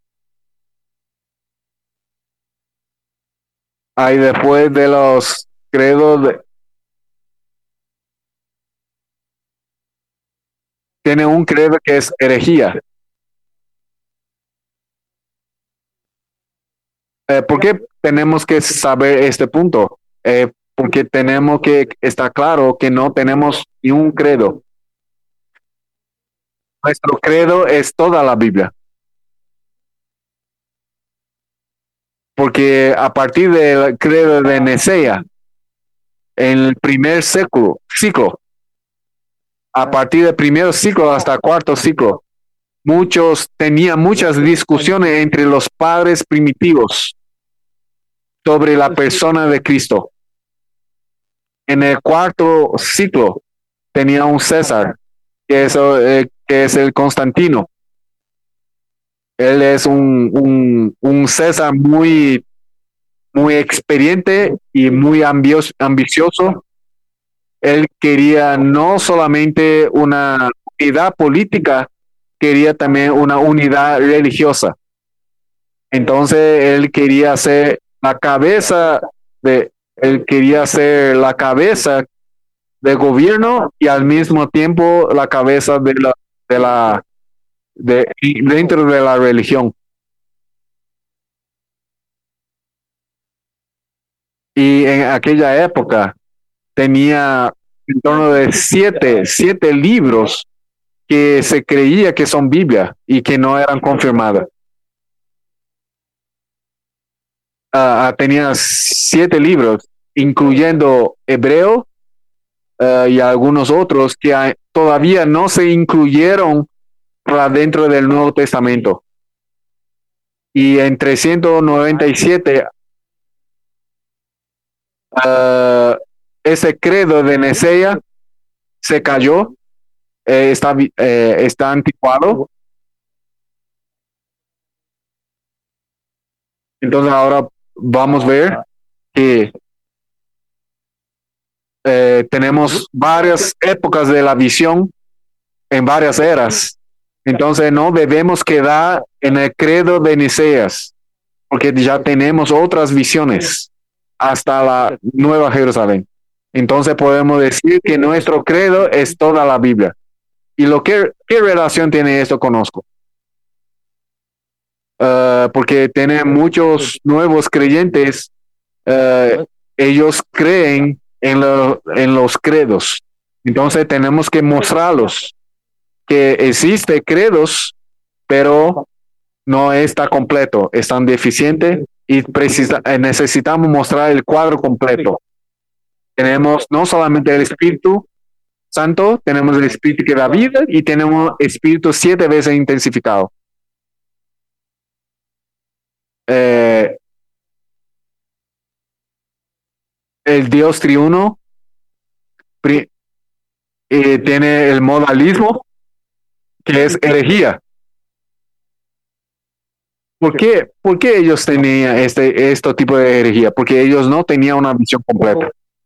Ahí después de los credos de, tiene un credo que es herejía. Eh, ¿Por qué tenemos que saber este punto? Eh, porque tenemos que estar claro que no tenemos ni un credo. Nuestro credo es toda la Biblia. Porque a partir del credo de Nicea, en el primer ciclo, ciclo, a partir del primer ciclo hasta el cuarto ciclo, muchos tenían muchas discusiones entre los padres primitivos sobre la persona de Cristo. En el cuarto ciclo tenía un César, que es, eh, que es el Constantino. Él es un, un, un César muy, muy experiente y muy ambicioso, ambicioso. Él quería no solamente una unidad política, quería también una unidad religiosa. Entonces él quería ser la cabeza de, él quería ser la cabeza del gobierno y al mismo tiempo la cabeza de la, de la, de, dentro de la religión. Y en aquella época tenía en torno de siete, siete libros que se creía que son Biblia y que no eran confirmadas. Uh, tenía siete libros, incluyendo Hebreo uh, y algunos otros que hay, todavía no se incluyeron para dentro del Nuevo Testamento. Y en trescientos noventa y siete, uh, ese credo de Nicea se cayó, eh, está, eh, está anticuado. Entonces ahora vamos a ver que eh, tenemos varias épocas de la visión en varias eras. Entonces no debemos quedar en el credo de Niceas, porque ya tenemos otras visiones hasta la Nueva Jerusalén. Entonces podemos decir que nuestro credo es toda la Biblia. ¿Y lo que, qué relación tiene esto con nosotros? Uh, porque tienen muchos nuevos creyentes, uh, ellos creen en, lo, en los credos. Entonces tenemos que mostrarlos que existe credos, pero no está completo, están deficientes y precisa, necesitamos mostrar el cuadro completo. Tenemos no solamente el Espíritu Santo, tenemos el Espíritu que da vida y tenemos el Espíritu siete veces intensificado. Eh, el Dios triuno pri, eh, tiene el modalismo, que es herejía. ¿Por qué, ¿Por qué ellos tenían este, este tipo de herejía? Porque ellos no tenían una visión completa.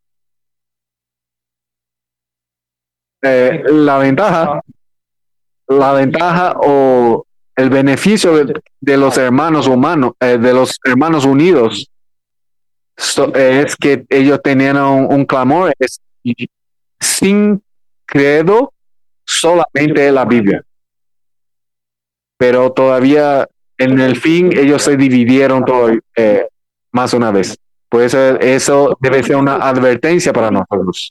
Eh, la ventaja, la ventaja o el beneficio de, de los hermanos humanos, eh, de los hermanos unidos, so, eh, es que ellos tenían un, un clamor es, sin credo, solamente la Biblia. Pero todavía en el fin ellos se dividieron todo, eh, más una vez. Por eso eso debe ser una advertencia para nosotros.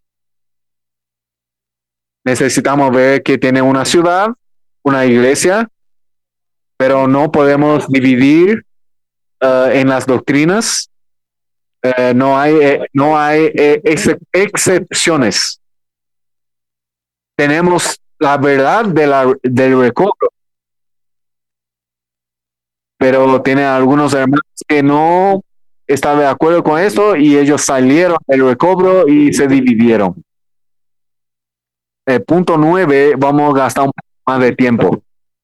Necesitamos ver que tiene una ciudad, una iglesia, pero no podemos dividir uh, en las doctrinas. Eh, no hay, eh, no hay eh, ex- excepciones. Tenemos la verdad de la, del recobro, pero tiene algunos hermanos que no están de acuerdo con esto y ellos salieron del recobro y se dividieron. Eh, punto nueve, vamos a gastar un poco más de tiempo.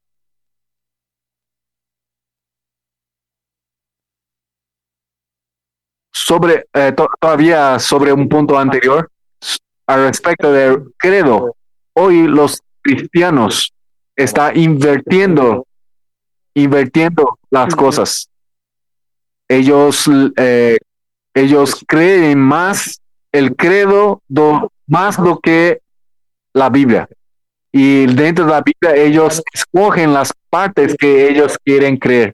Sobre, eh, to- todavía sobre un punto anterior, s- al respecto del credo, hoy los cristianos están invirtiendo, invirtiendo las cosas. Ellos, eh, ellos creen más el credo, do- más lo que la Biblia. Y dentro de la Biblia ellos escogen las partes que ellos quieren creer.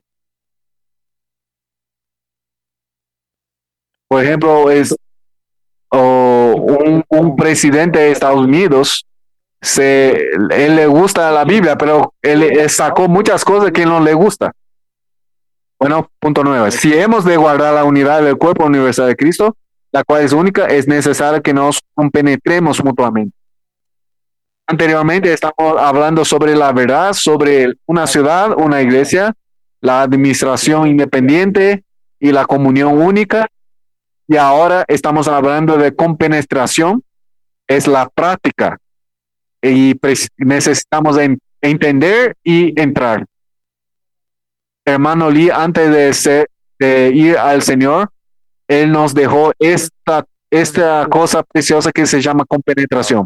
Por ejemplo, es o un, un presidente de Estados Unidos, se, él le gusta la Biblia, pero él, él sacó muchas cosas que no le gusta. Bueno, punto nueve. Si hemos de guardar la unidad del cuerpo universal de Cristo, la cual es única, es necesario que nos compenetremos mutuamente. Anteriormente estamos hablando sobre la verdad, sobre una ciudad, una iglesia, la administración independiente y la comunión única. Y ahora estamos hablando de compenetración, es la práctica. Y necesitamos en, entender y entrar. Hermano Lee, antes de, ser, de ir al Señor, Él nos dejó esta, esta cosa preciosa que se llama compenetración.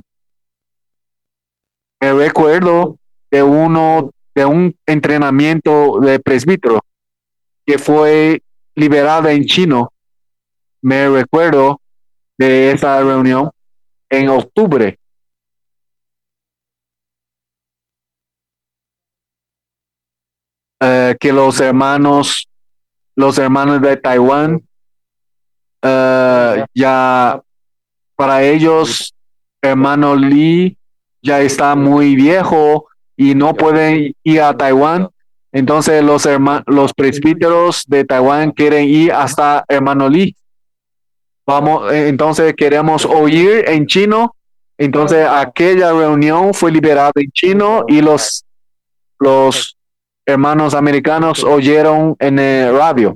Me recuerdo de uno, de un entrenamiento de presbítero que fue liberado en chino. Me recuerdo de esa reunión en octubre. Eh, que los hermanos, los hermanos de Taiwán, uh, ya para ellos, hermano Lee ya está muy viejo y no pueden ir a Taiwán. Entonces los, hermanos, los presbíteros de Taiwán quieren ir hasta hermano Lee. Vamos, entonces queremos oír en chino. Entonces aquella reunión fue liberada en chino y los, los hermanos americanos oyeron en el radio.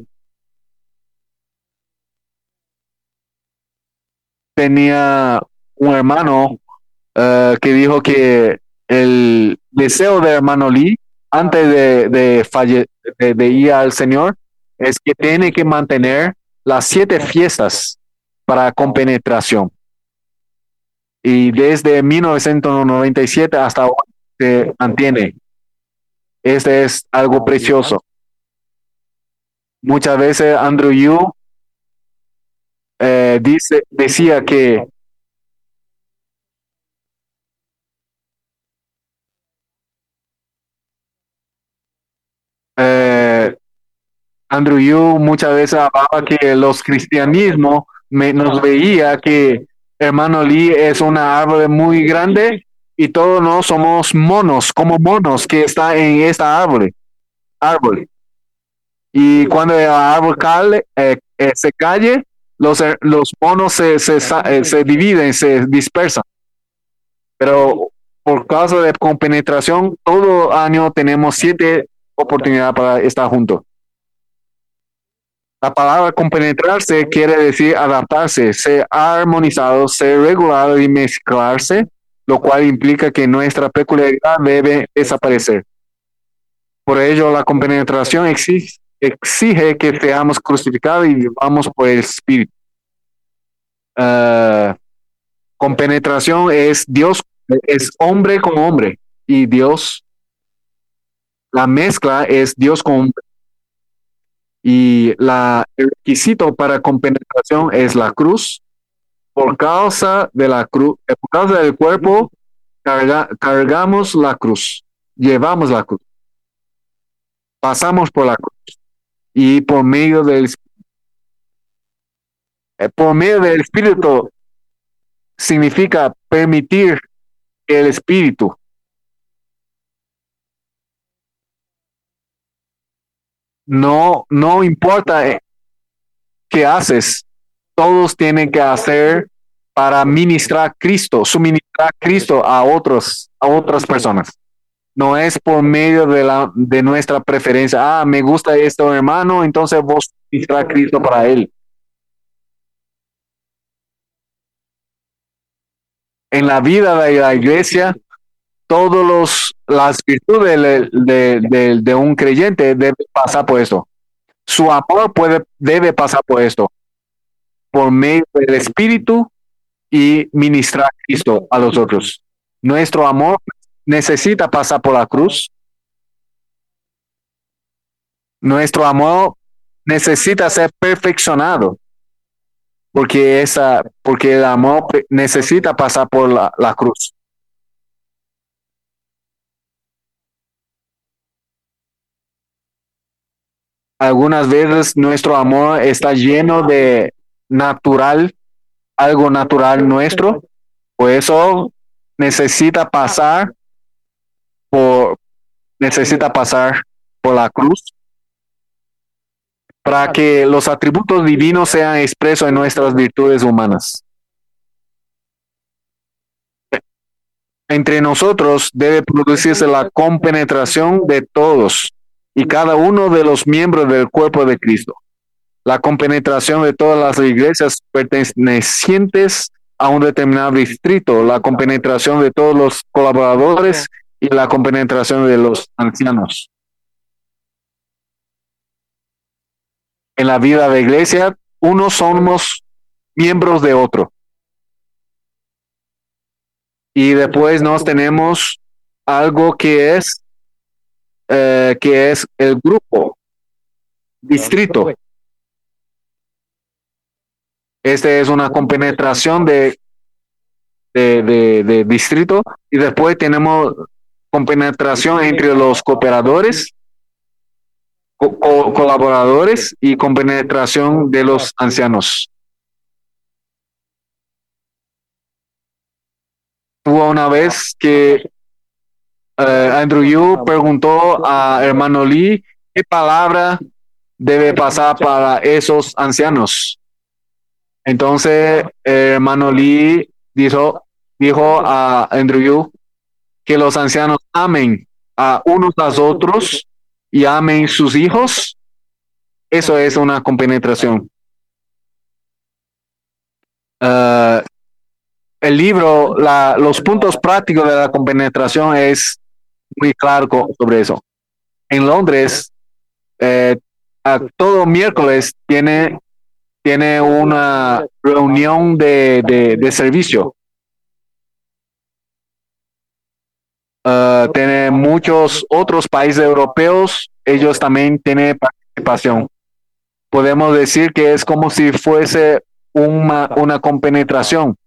Tenía un hermano uh, que dijo que el deseo de hermano Lee antes de, de, falle de, de ir al Señor es que tiene que mantener las siete fiestas para compenetración. Y desde mil novecientos noventa y siete hasta ahora se mantiene. Este es algo precioso. Muchas veces Andrew Yu eh, dice, decía que eh, Andrew Yu muchas veces hablaba que los cristianismos me, nos veía que hermano Lee es una árbol muy grande y todos no somos monos, como monos que está en esta árbol. árbol. Y cuando el árbol cae, eh, eh, se calle, los, los monos se, se, eh, se dividen, se dispersan. Pero por causa de compenetración, todo año tenemos siete oportunidades para estar juntos. La palabra compenetrarse quiere decir adaptarse, ser armonizado, ser regulado y mezclarse, lo cual implica que nuestra peculiaridad debe desaparecer. Por ello, la compenetración exige, exige que seamos crucificados y vivamos por el Espíritu. Uh, compenetración es Dios, es hombre con hombre y Dios. La mezcla es Dios con hombre. Y la, el requisito para compenetración es la cruz. Por causa de la cruz, por causa del cuerpo, carga, cargamos la cruz, llevamos la cruz, pasamos por la cruz y por medio del eh, por medio del Espíritu significa permitir que el Espíritu no no importa eh, qué haces, todos tienen que hacer para ministrar Cristo, suministrar Cristo a otros, a otras personas. No es por medio de la de nuestra preferencia. Ah, me gusta esto, hermano, entonces vos ministrar Cristo para él. En la vida de la iglesia, todos los las virtudes de, de, de, de un creyente deben pasar por esto. Su amor puede, debe pasar por esto, por medio del Espíritu y ministrar a Cristo a los otros. Nuestro amor necesita pasar por la cruz. Nuestro amor necesita ser perfeccionado, porque esa, porque el amor necesita pasar por la, la cruz. Algunas veces nuestro amor está lleno de natural, algo natural nuestro, por eso necesita pasar por, necesita pasar por la cruz para que los atributos divinos sean expresos en nuestras virtudes humanas. Entre nosotros debe producirse la compenetración de todos y cada uno de los miembros del cuerpo de Cristo. La compenetración de todas las iglesias pertenecientes a un determinado distrito, la compenetración de todos los colaboradores y la compenetración de los ancianos. En la vida de iglesia, unos somos miembros de otro. Y después nos tenemos algo que es, eh, que es el grupo, distrito. Este es una compenetración de, de, de, de distrito. Y después tenemos compenetración entre los cooperadores, co co colaboradores y compenetración de los ancianos. Hubo una vez que uh, Andrew Yu preguntó a hermano Lee qué palabra debe pasar para esos ancianos. Entonces, hermano Lee dijo, dijo a Andrew Yu que los ancianos amen a unos a los otros y amen sus hijos. Eso es una compenetración. Uh, el libro, la, los puntos prácticos de la compenetración es muy claro sobre eso. En Londres, eh, a todo miércoles tiene, tiene una reunión de, de, de servicio. Uh, tiene muchos otros países europeos, ellos también tienen participación. Podemos decir que es como si fuese una, una compenetración.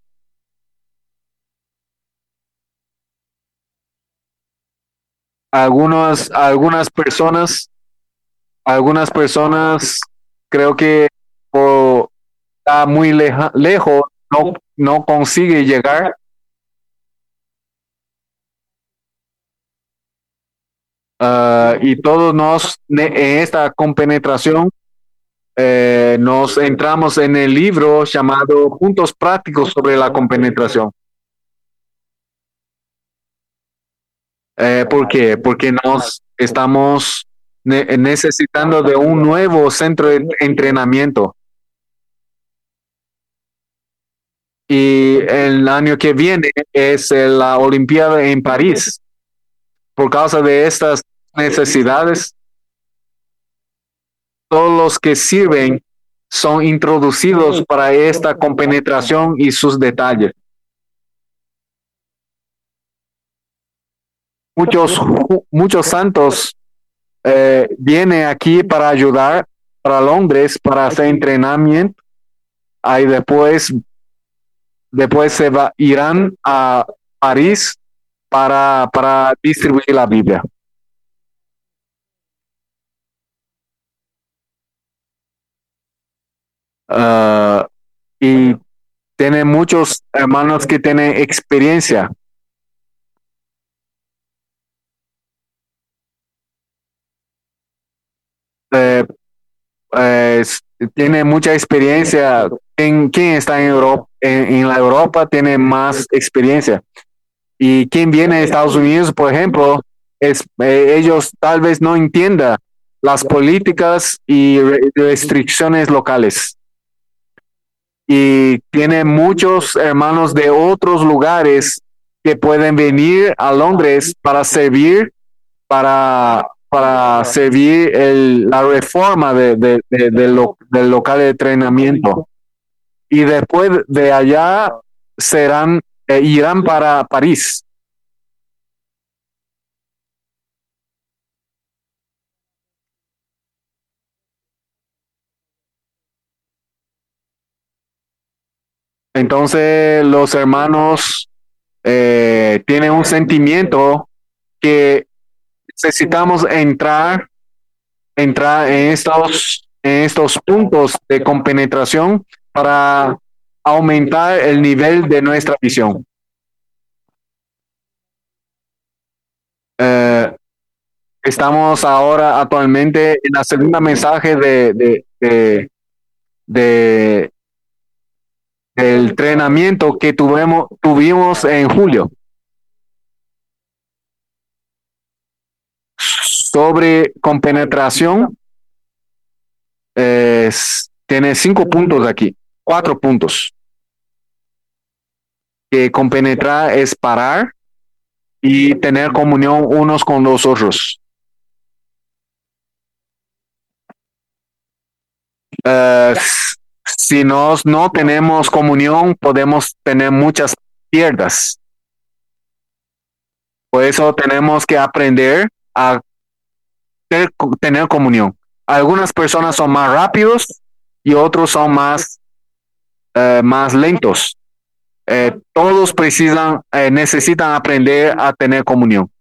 Algunas, algunas personas, algunas personas creo que por, está muy leja, lejos, no, no consigue llegar. Uh, y todos nos, en esta compenetración, eh, nos entramos en el libro llamado Puntos Prácticos sobre la Compenetración. Eh, ¿Por qué? Porque nos estamos ne necesitando de un nuevo centro de entrenamiento. Y el año que viene es la Olimpiada en París. Por causa de estas necesidades, todos los que sirven son introducidos para esta compenetración y sus detalles. Muchos, muchos santos eh, vienen aquí para ayudar para Londres, para hacer entrenamiento. Ahí después, después se va, irán a París para, para distribuir la Biblia. Uh, y tiene muchos hermanos que tienen experiencia. Eh, eh, tiene mucha experiencia. ¿Quién, quién está en Europa? En, en la Europa tiene más experiencia. Y quien viene de Estados Unidos, por ejemplo, es, eh, ellos tal vez no entiendan las políticas y re- restricciones locales. Y tiene muchos hermanos de otros lugares que pueden venir a Londres para servir, para, para servir el, la reforma de, de, de, de lo, del local de entrenamiento. Y después de allá serán, eh, irán para París. Entonces los hermanos eh, tienen un sentimiento que necesitamos entrar, entrar en estos, en estos puntos de compenetración para aumentar el nivel de nuestra visión. Eh, Estamos ahora actualmente en la segunda mensaje de, de, de, de del entrenamiento que tuvimos, tuvimos en julio sobre compenetración. Eh, tiene cinco puntos aquí, cuatro puntos. Que compenetrar es parar y tener comunión unos con los otros. Eh, si nos, no tenemos comunión, podemos tener muchas pierdas. Por eso tenemos que aprender a ter, tener comunión. Algunas personas son más rápidos y otros son más, eh, más lentos. Eh, todos precisan, eh, necesitan aprender a tener comunión.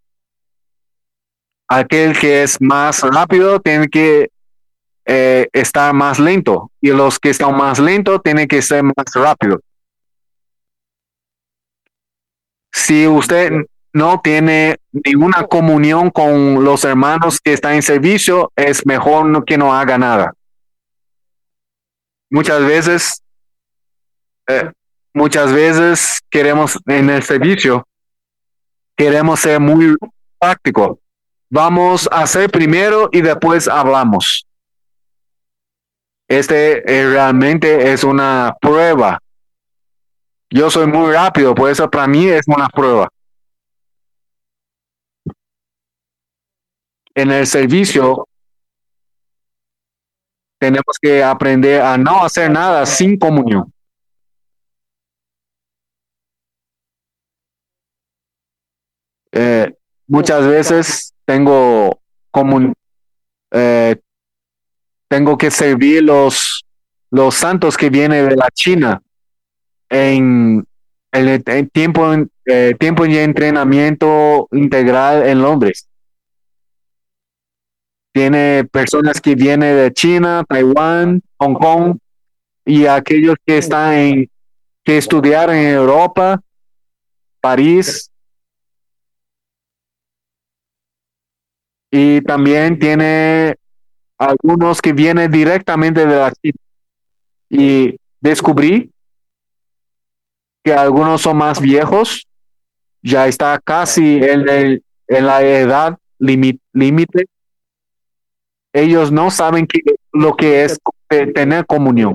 Aquel que es más rápido tiene que eh, estar más lento y los que están más lentos tienen que ser más rápido. Si usted no tiene ninguna comunión con los hermanos que están en servicio, es mejor no, que no haga nada. Muchas veces, eh, muchas veces queremos en el servicio, queremos ser muy práctico. Vamos a hacer primero y después hablamos. Este eh, realmente es una prueba. Yo soy muy rápido, por eso para mí es una prueba. En el servicio tenemos que aprender a no hacer nada sin comunión. Eh, Muchas veces tengo comun eh, tengo que servir los, los santos que vienen de la China en el en tiempo, eh, tiempo de entrenamiento integral en Londres. Tiene personas que vienen de China, Taiwán, Hong Kong y aquellos que están en, que estudiaron en Europa, París, y también tiene algunos que vienen directamente de la China. Y descubrí que algunos son más viejos, ya está casi en, el, en la edad límite. Ellos no saben que, lo que es tener comunión.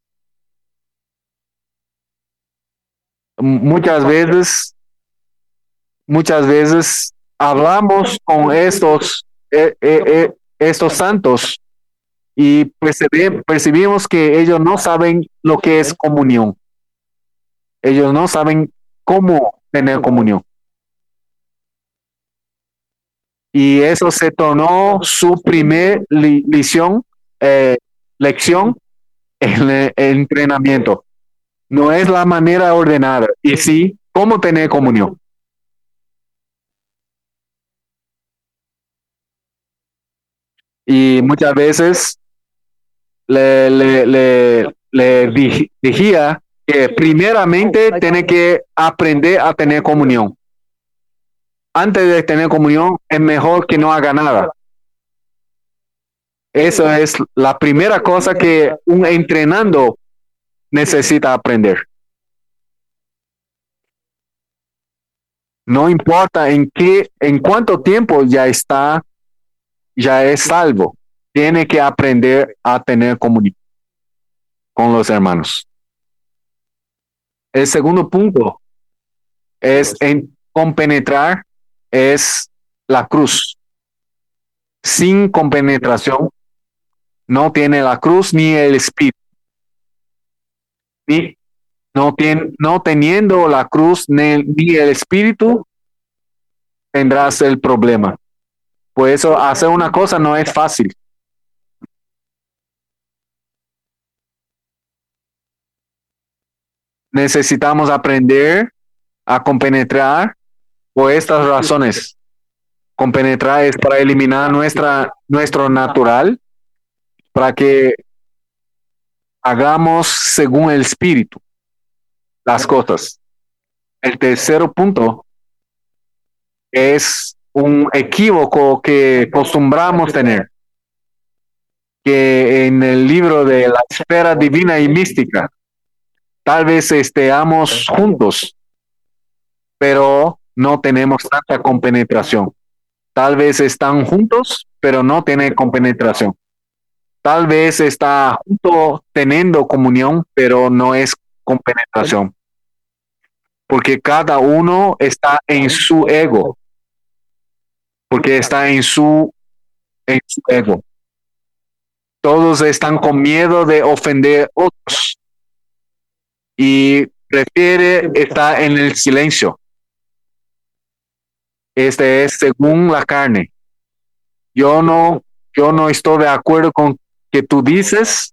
Muchas veces, muchas veces hablamos con estos, eh, eh, eh, estos santos y percibimos, percibimos que ellos no saben lo que es comunión. Ellos no saben cómo tener comunión. Y eso se tornó su primer li lección, eh, lección en el entrenamiento. No es la manera ordenada, y sí cómo tener comunión. Y muchas veces le, le, le, le dijía que primeramente tiene que aprender a tener comunión. Antes de tener comunión es mejor que no haga nada. Eso es la primera cosa que un entrenando necesita aprender. No importa en qué, en cuánto tiempo ya está, ya es salvo. Tiene que aprender a tener comunicación con los hermanos. El segundo punto es en compenetrar es la cruz. Sin compenetración no tiene la cruz ni el espíritu. Ni, no, tiene, no teniendo la cruz ni, ni el espíritu, tendrás el problema. Por eso hacer una cosa no es fácil. Necesitamos aprender a compenetrar por estas razones. Compenetrar es para eliminar nuestra, nuestro natural, para que hagamos según el espíritu las cosas. El tercer punto es un equívoco que acostumbramos tener, que en el libro de la esfera divina y mística, tal vez estemos juntos, pero no tenemos tanta compenetración. Tal vez están juntos, pero no tienen compenetración. Tal vez está junto teniendo comunión, pero no es compenetración. Porque cada uno está en su ego. Porque está en su, en su ego. Todos están con miedo de ofender a otros. Y prefiere estar en el silencio. Este es según la carne. Yo no, yo no estoy de acuerdo con que tú dices,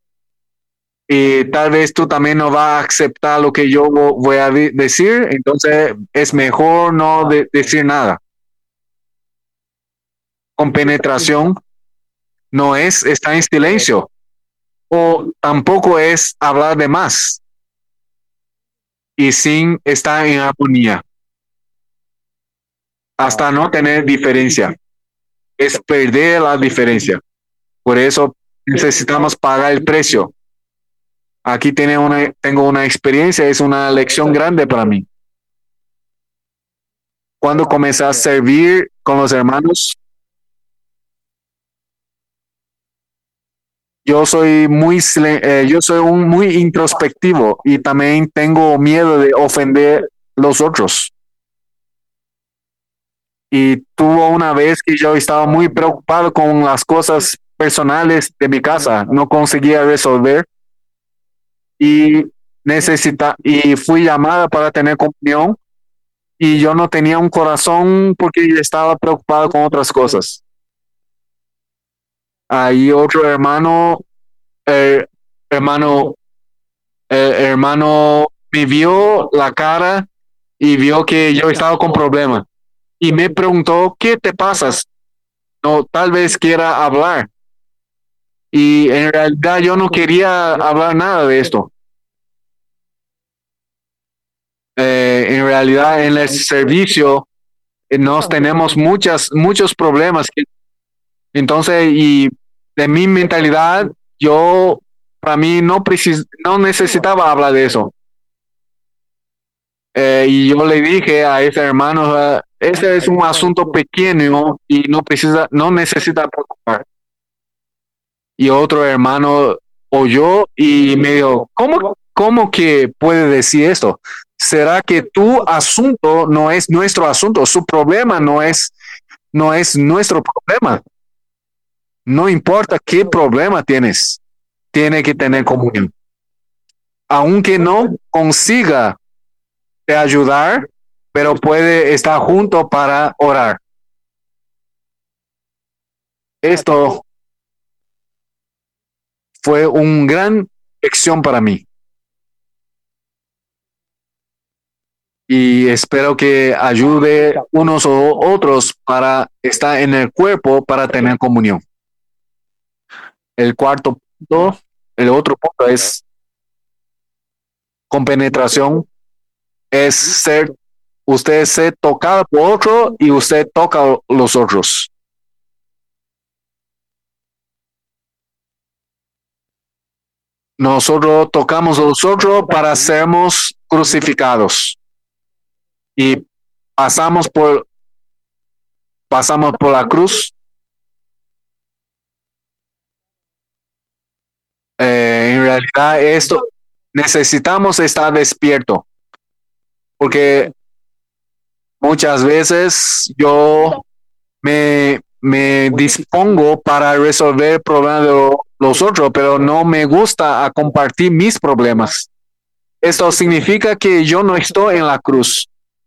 y tal vez tú también no vas a aceptar lo que yo voy a decir, entonces es mejor no de decir nada. Con penetración no es estar en silencio, o tampoco es hablar de más, y sin estar en armonía, hasta no tener diferencia. Es perder la diferencia. Por eso necesitamos pagar el precio. Aquí tiene una, tengo una experiencia, es una lección grande para mí. Cuando comencé a servir con los hermanos, yo soy muy, eh, yo soy un muy introspectivo y también tengo miedo de ofender a los otros. Y tuvo una vez que yo estaba muy preocupado con las cosas personales de mi casa, no conseguía resolver y necesita y fui llamada para tener comunión y yo no tenía un corazón porque estaba preocupado con otras cosas. Ahí otro hermano, eh, hermano, eh, hermano me vio la cara y vio que yo estaba con problemas y me preguntó, ¿qué te pasas? No, tal vez quiera hablar. Y en realidad yo no quería hablar nada de esto. Eh, en realidad en el servicio eh, nos tenemos muchas, muchos problemas. Entonces, y de mi mentalidad, yo, para mí, no, precis no necesitaba hablar de eso. Eh, y yo le dije a ese hermano, uh, este es un asunto pequeño y no precisa, no necesita preocupar. Y otro hermano oyó y me dijo, ¿cómo, cómo que puede decir esto? ¿Será que tu asunto no es nuestro asunto? Su problema no es, no es nuestro problema. No importa qué problema tienes, tiene que tener comunión. Aunque no consiga te ayudar, pero puede estar junto para orar. Esto fue una gran lección para mí. Y espero que ayude unos o otros para estar en el cuerpo para tener comunión. El cuarto punto, el otro punto es compenetración, es ser, usted ser tocado por otro y usted toca a los otros. nosotros tocamos los otros para sermos crucificados y pasamos por pasamos por la cruz. Eh, en realidad esto necesitamos estar despierto porque muchas veces yo me, me dispongo para resolver problemas de los otros, pero no me gusta a compartir mis problemas. Esto significa que yo no estoy en la cruz.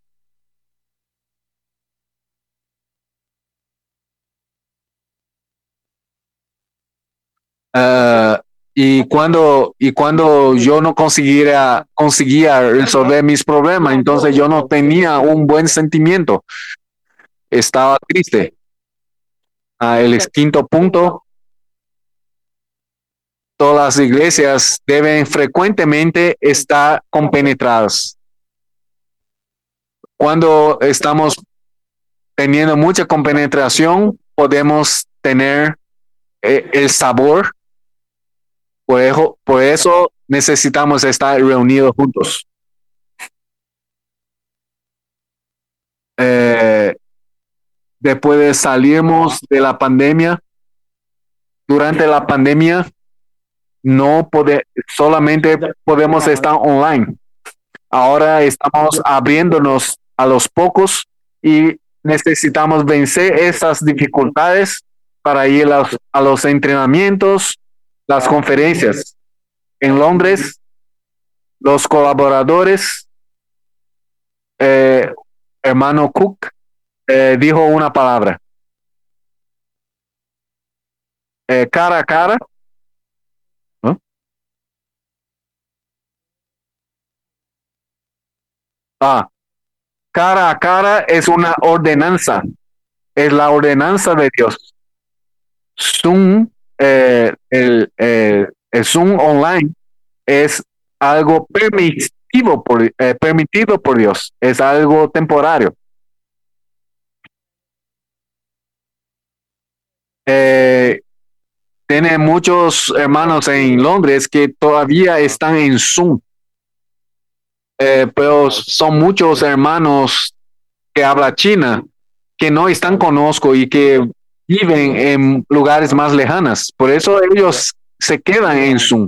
Uh, y cuando y cuando yo no consiguiera conseguía resolver mis problemas, entonces yo no tenía un buen sentimiento, estaba triste. Uh, el quinto punto: todas las iglesias deben frecuentemente estar compenetradas. Cuando estamos teniendo mucha compenetración, podemos tener eh, el sabor. Por eso, por eso necesitamos estar reunidos juntos. Eh, después de salirnos de la pandemia, durante la pandemia, no pode, solamente podemos estar online. Ahora estamos abriéndonos a los pocos y necesitamos vencer esas dificultades para ir a los, a los entrenamientos, las conferencias. En Londres, los colaboradores, eh, hermano Cook, eh, dijo una palabra. Eh, cara a cara. ¿No? Ah, cara a cara es una ordenanza. Es la ordenanza de Dios. Zoom, eh, el, eh, el Zoom online es algo permitido por, eh, permitido por Dios, es algo temporario. Eh, tiene muchos hermanos en Londres que todavía están en Zoom, eh, pero son muchos hermanos que hablan China que no están conozco y que viven en lugares más lejanos, por eso ellos se quedan en Zoom.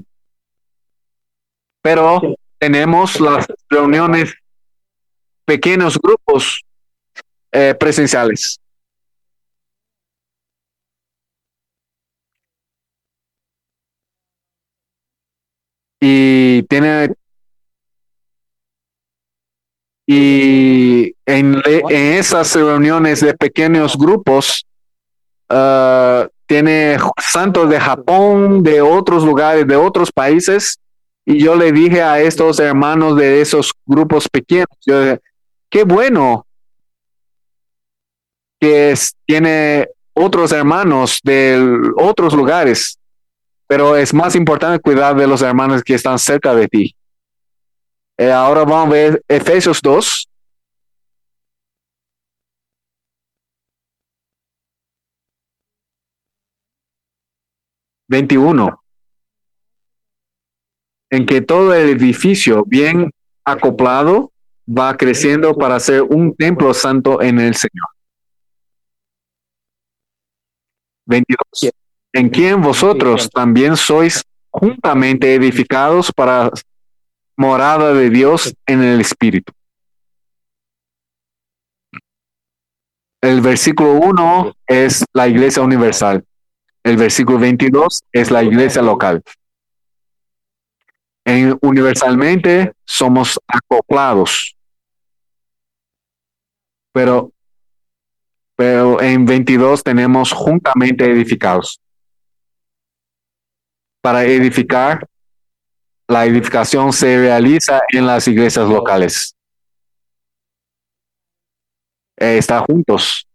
Pero tenemos las reuniones, pequeños grupos eh, presenciales. Y tiene y en, en esas reuniones de pequeños grupos uh, tiene santos de Japón, de otros lugares, de otros países. Y yo le dije a estos hermanos de esos grupos pequeños, yo dije, qué bueno que es, tiene otros hermanos de otros lugares, pero es más importante cuidar de los hermanos que están cerca de ti. Eh, ahora vamos a ver Efesios dos. veintiuno. En que todo el edificio bien acoplado va creciendo para ser un templo santo en el Señor. veintidós. En quien vosotros también sois juntamente edificados para morada de Dios en el Espíritu. El versículo uno es la iglesia universal. El versículo veintidós es la iglesia local. En universalmente somos acoplados. Pero, pero en veintidós tenemos juntamente edificados. Para edificar, la edificación se realiza en las iglesias locales. Eh, está juntos.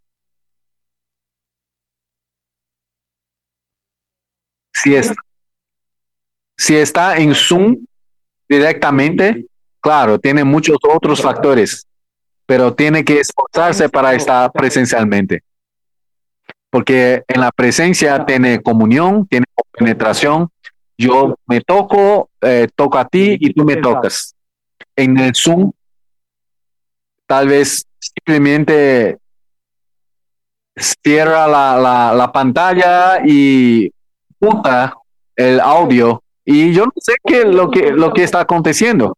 Si, es, si está en Zoom directamente, claro, tiene muchos otros factores, pero tiene que esforzarse para estar presencialmente. Porque en la presencia tiene comunión, tiene penetración Yo me toco, eh, toco a ti y tú me tocas. En el Zoom, tal vez simplemente cierra la, la, la pantalla y puta el audio y yo no sé qué lo que lo que está aconteciendo.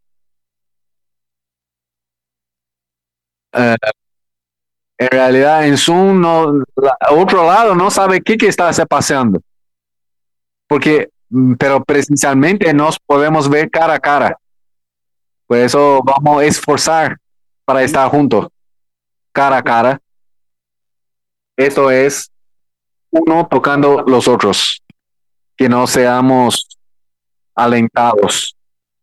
Eh, en realidad en Zoom no, la, otro lado no sabe qué, qué está pasando, porque mm, pero presencialmente nos podemos ver cara a cara. Por eso vamos a esforzar para estar juntos, cara a cara. Esto es uno tocando los otros, que no seamos alentados.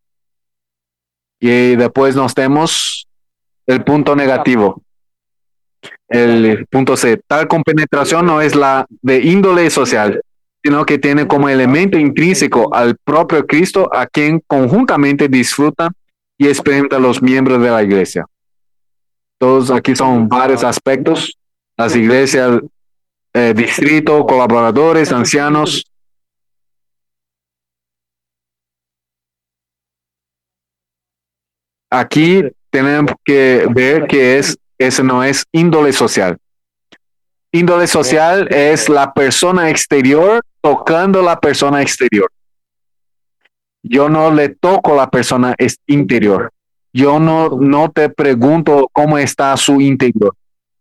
Y después nos demos el punto negativo. El punto C, tal compenetración no es la de índole social, sino que tiene como elemento intrínseco al propio Cristo, a quien conjuntamente disfrutan y experimentan los miembros de la iglesia. Todos aquí son varios aspectos, las iglesias, eh, distrito, colaboradores, ancianos. Aquí tenemos que ver que es, ese no es índole social. Índole social es la persona exterior tocando la persona exterior. Yo no le toco a la persona interior. Yo no, no te pregunto cómo está su interior.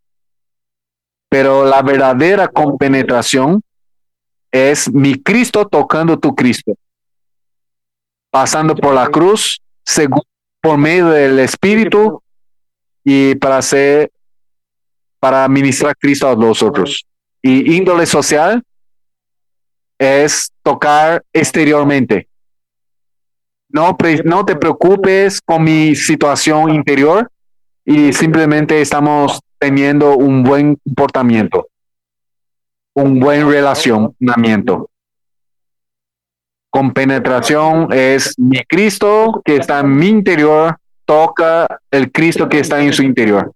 Pero la verdadera compenetración es mi Cristo tocando tu Cristo. Pasando por la cruz, según, por medio del Espíritu y para hacer, para ministrar Cristo a los otros. Y índole social es tocar exteriormente. No, pre, no te preocupes con mi situación interior y simplemente estamos teniendo un buen comportamiento, un buen relacionamiento. Con penetración es mi Cristo que está en mi interior, toca el Cristo que está en su interior.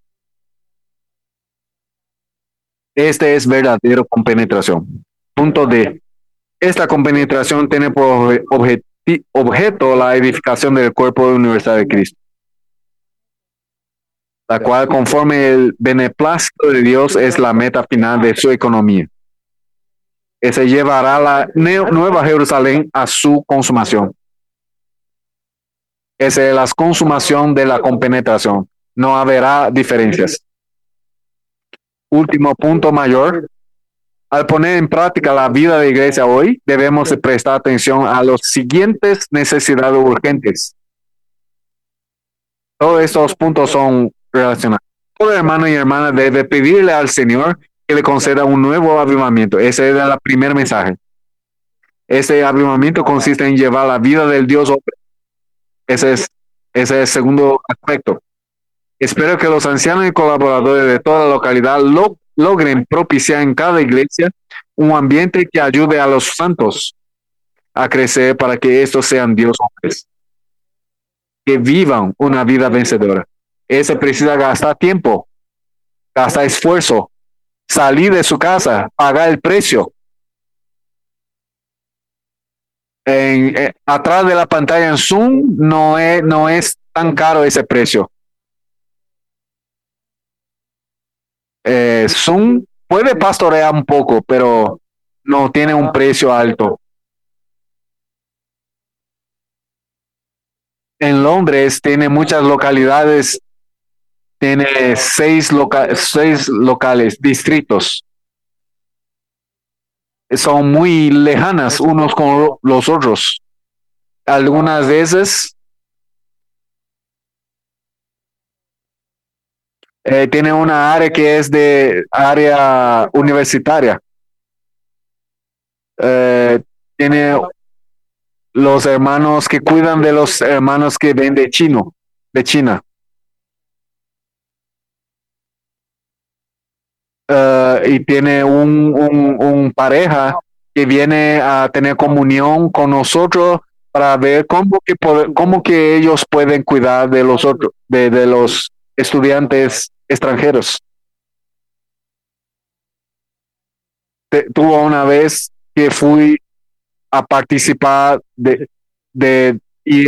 Este es verdadero compenetración. Punto D. Esta compenetración tiene por objeto objeto la edificación del cuerpo de la Universidad de Cristo, la cual conforme el beneplácito de Dios es la meta final de su economía. Ese llevará la Nueva Jerusalén a su consumación. Esa es la consumación de la compenetración. No habrá diferencias. Último punto mayor. Al poner en práctica la vida de iglesia hoy, debemos prestar atención a las siguientes necesidades urgentes. Todos estos puntos son relacionados. Todo hermano y hermana debe pedirle al Señor que le conceda un nuevo avivamiento. Ese es el primer mensaje. Ese avivamiento consiste en llevar la vida del Dios hombre. Ese es, ese es el segundo aspecto. Espero que los ancianos y colaboradores de toda la localidad lo logren propiciar en cada iglesia un ambiente que ayude a los santos a crecer para que estos sean Dios hombres, que vivan una vida vencedora. Ese precisa gastar tiempo, gastar esfuerzo, salir de su casa, pagar el precio. En, eh, atrás de la pantalla en Zoom no es, no es tan caro ese precio. Eh, Zoom puede pastorear un poco, pero no tiene un precio alto. En Londres tiene muchas localidades, tiene seis, loca seis locales, distritos. Son muy lejanas unos con los otros. Algunas veces eh, tiene una área que es de área universitaria. Eh, tiene los hermanos que cuidan de los hermanos que ven de chino, de China. Uh, y tiene un, un, un pareja que viene a tener comunión con nosotros para ver cómo que, cómo que ellos pueden cuidar de los otros, de, de los estudiantes extranjeros. Te, tuvo una vez que fui a participar de, de y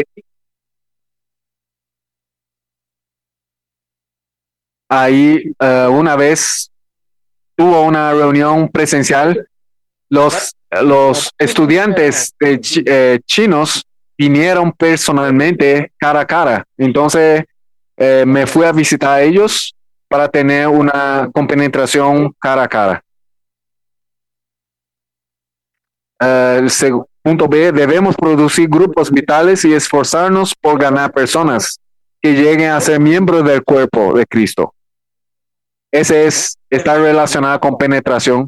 ahí uh, una vez tuvo una reunión presencial. Los, los estudiantes de chi, eh, chinos vinieron personalmente cara a cara. Entonces eh, me fui a visitar a ellos para tener una compenetración cara a cara. Uh, el seg- punto B, debemos producir grupos vitales y esforzarnos por ganar personas que lleguen a ser miembros del cuerpo de Cristo. Ese es, está relacionado con penetración.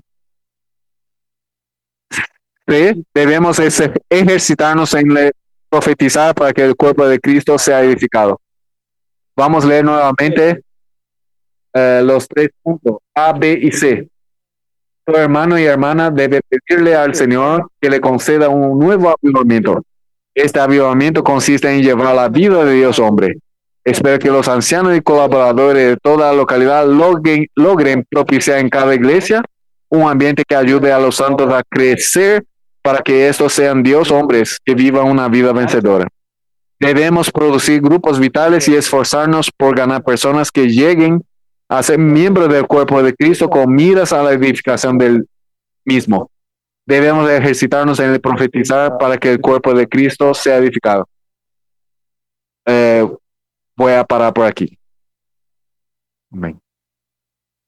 Sí, debemos ese- ejercitarnos en le- profetizar para que el cuerpo de Cristo sea edificado. Vamos a leer nuevamente eh, los tres puntos, A, B y C. Tu hermano y hermana debe pedirle al Señor que le conceda un nuevo avivamiento. Este avivamiento consiste en llevar la vida de Dios hombre. Espero que los ancianos y colaboradores de toda la localidad logren, logren propiciar en cada iglesia un ambiente que ayude a los santos a crecer para que estos sean Dios hombres que vivan una vida vencedora. Debemos producir grupos vitales y esforzarnos por ganar personas que lleguen a ser miembros del cuerpo de Cristo con miras a la edificación del mismo. Debemos ejercitarnos en el profetizar para que el cuerpo de Cristo sea edificado. Eh, voy a parar por aquí. Amén.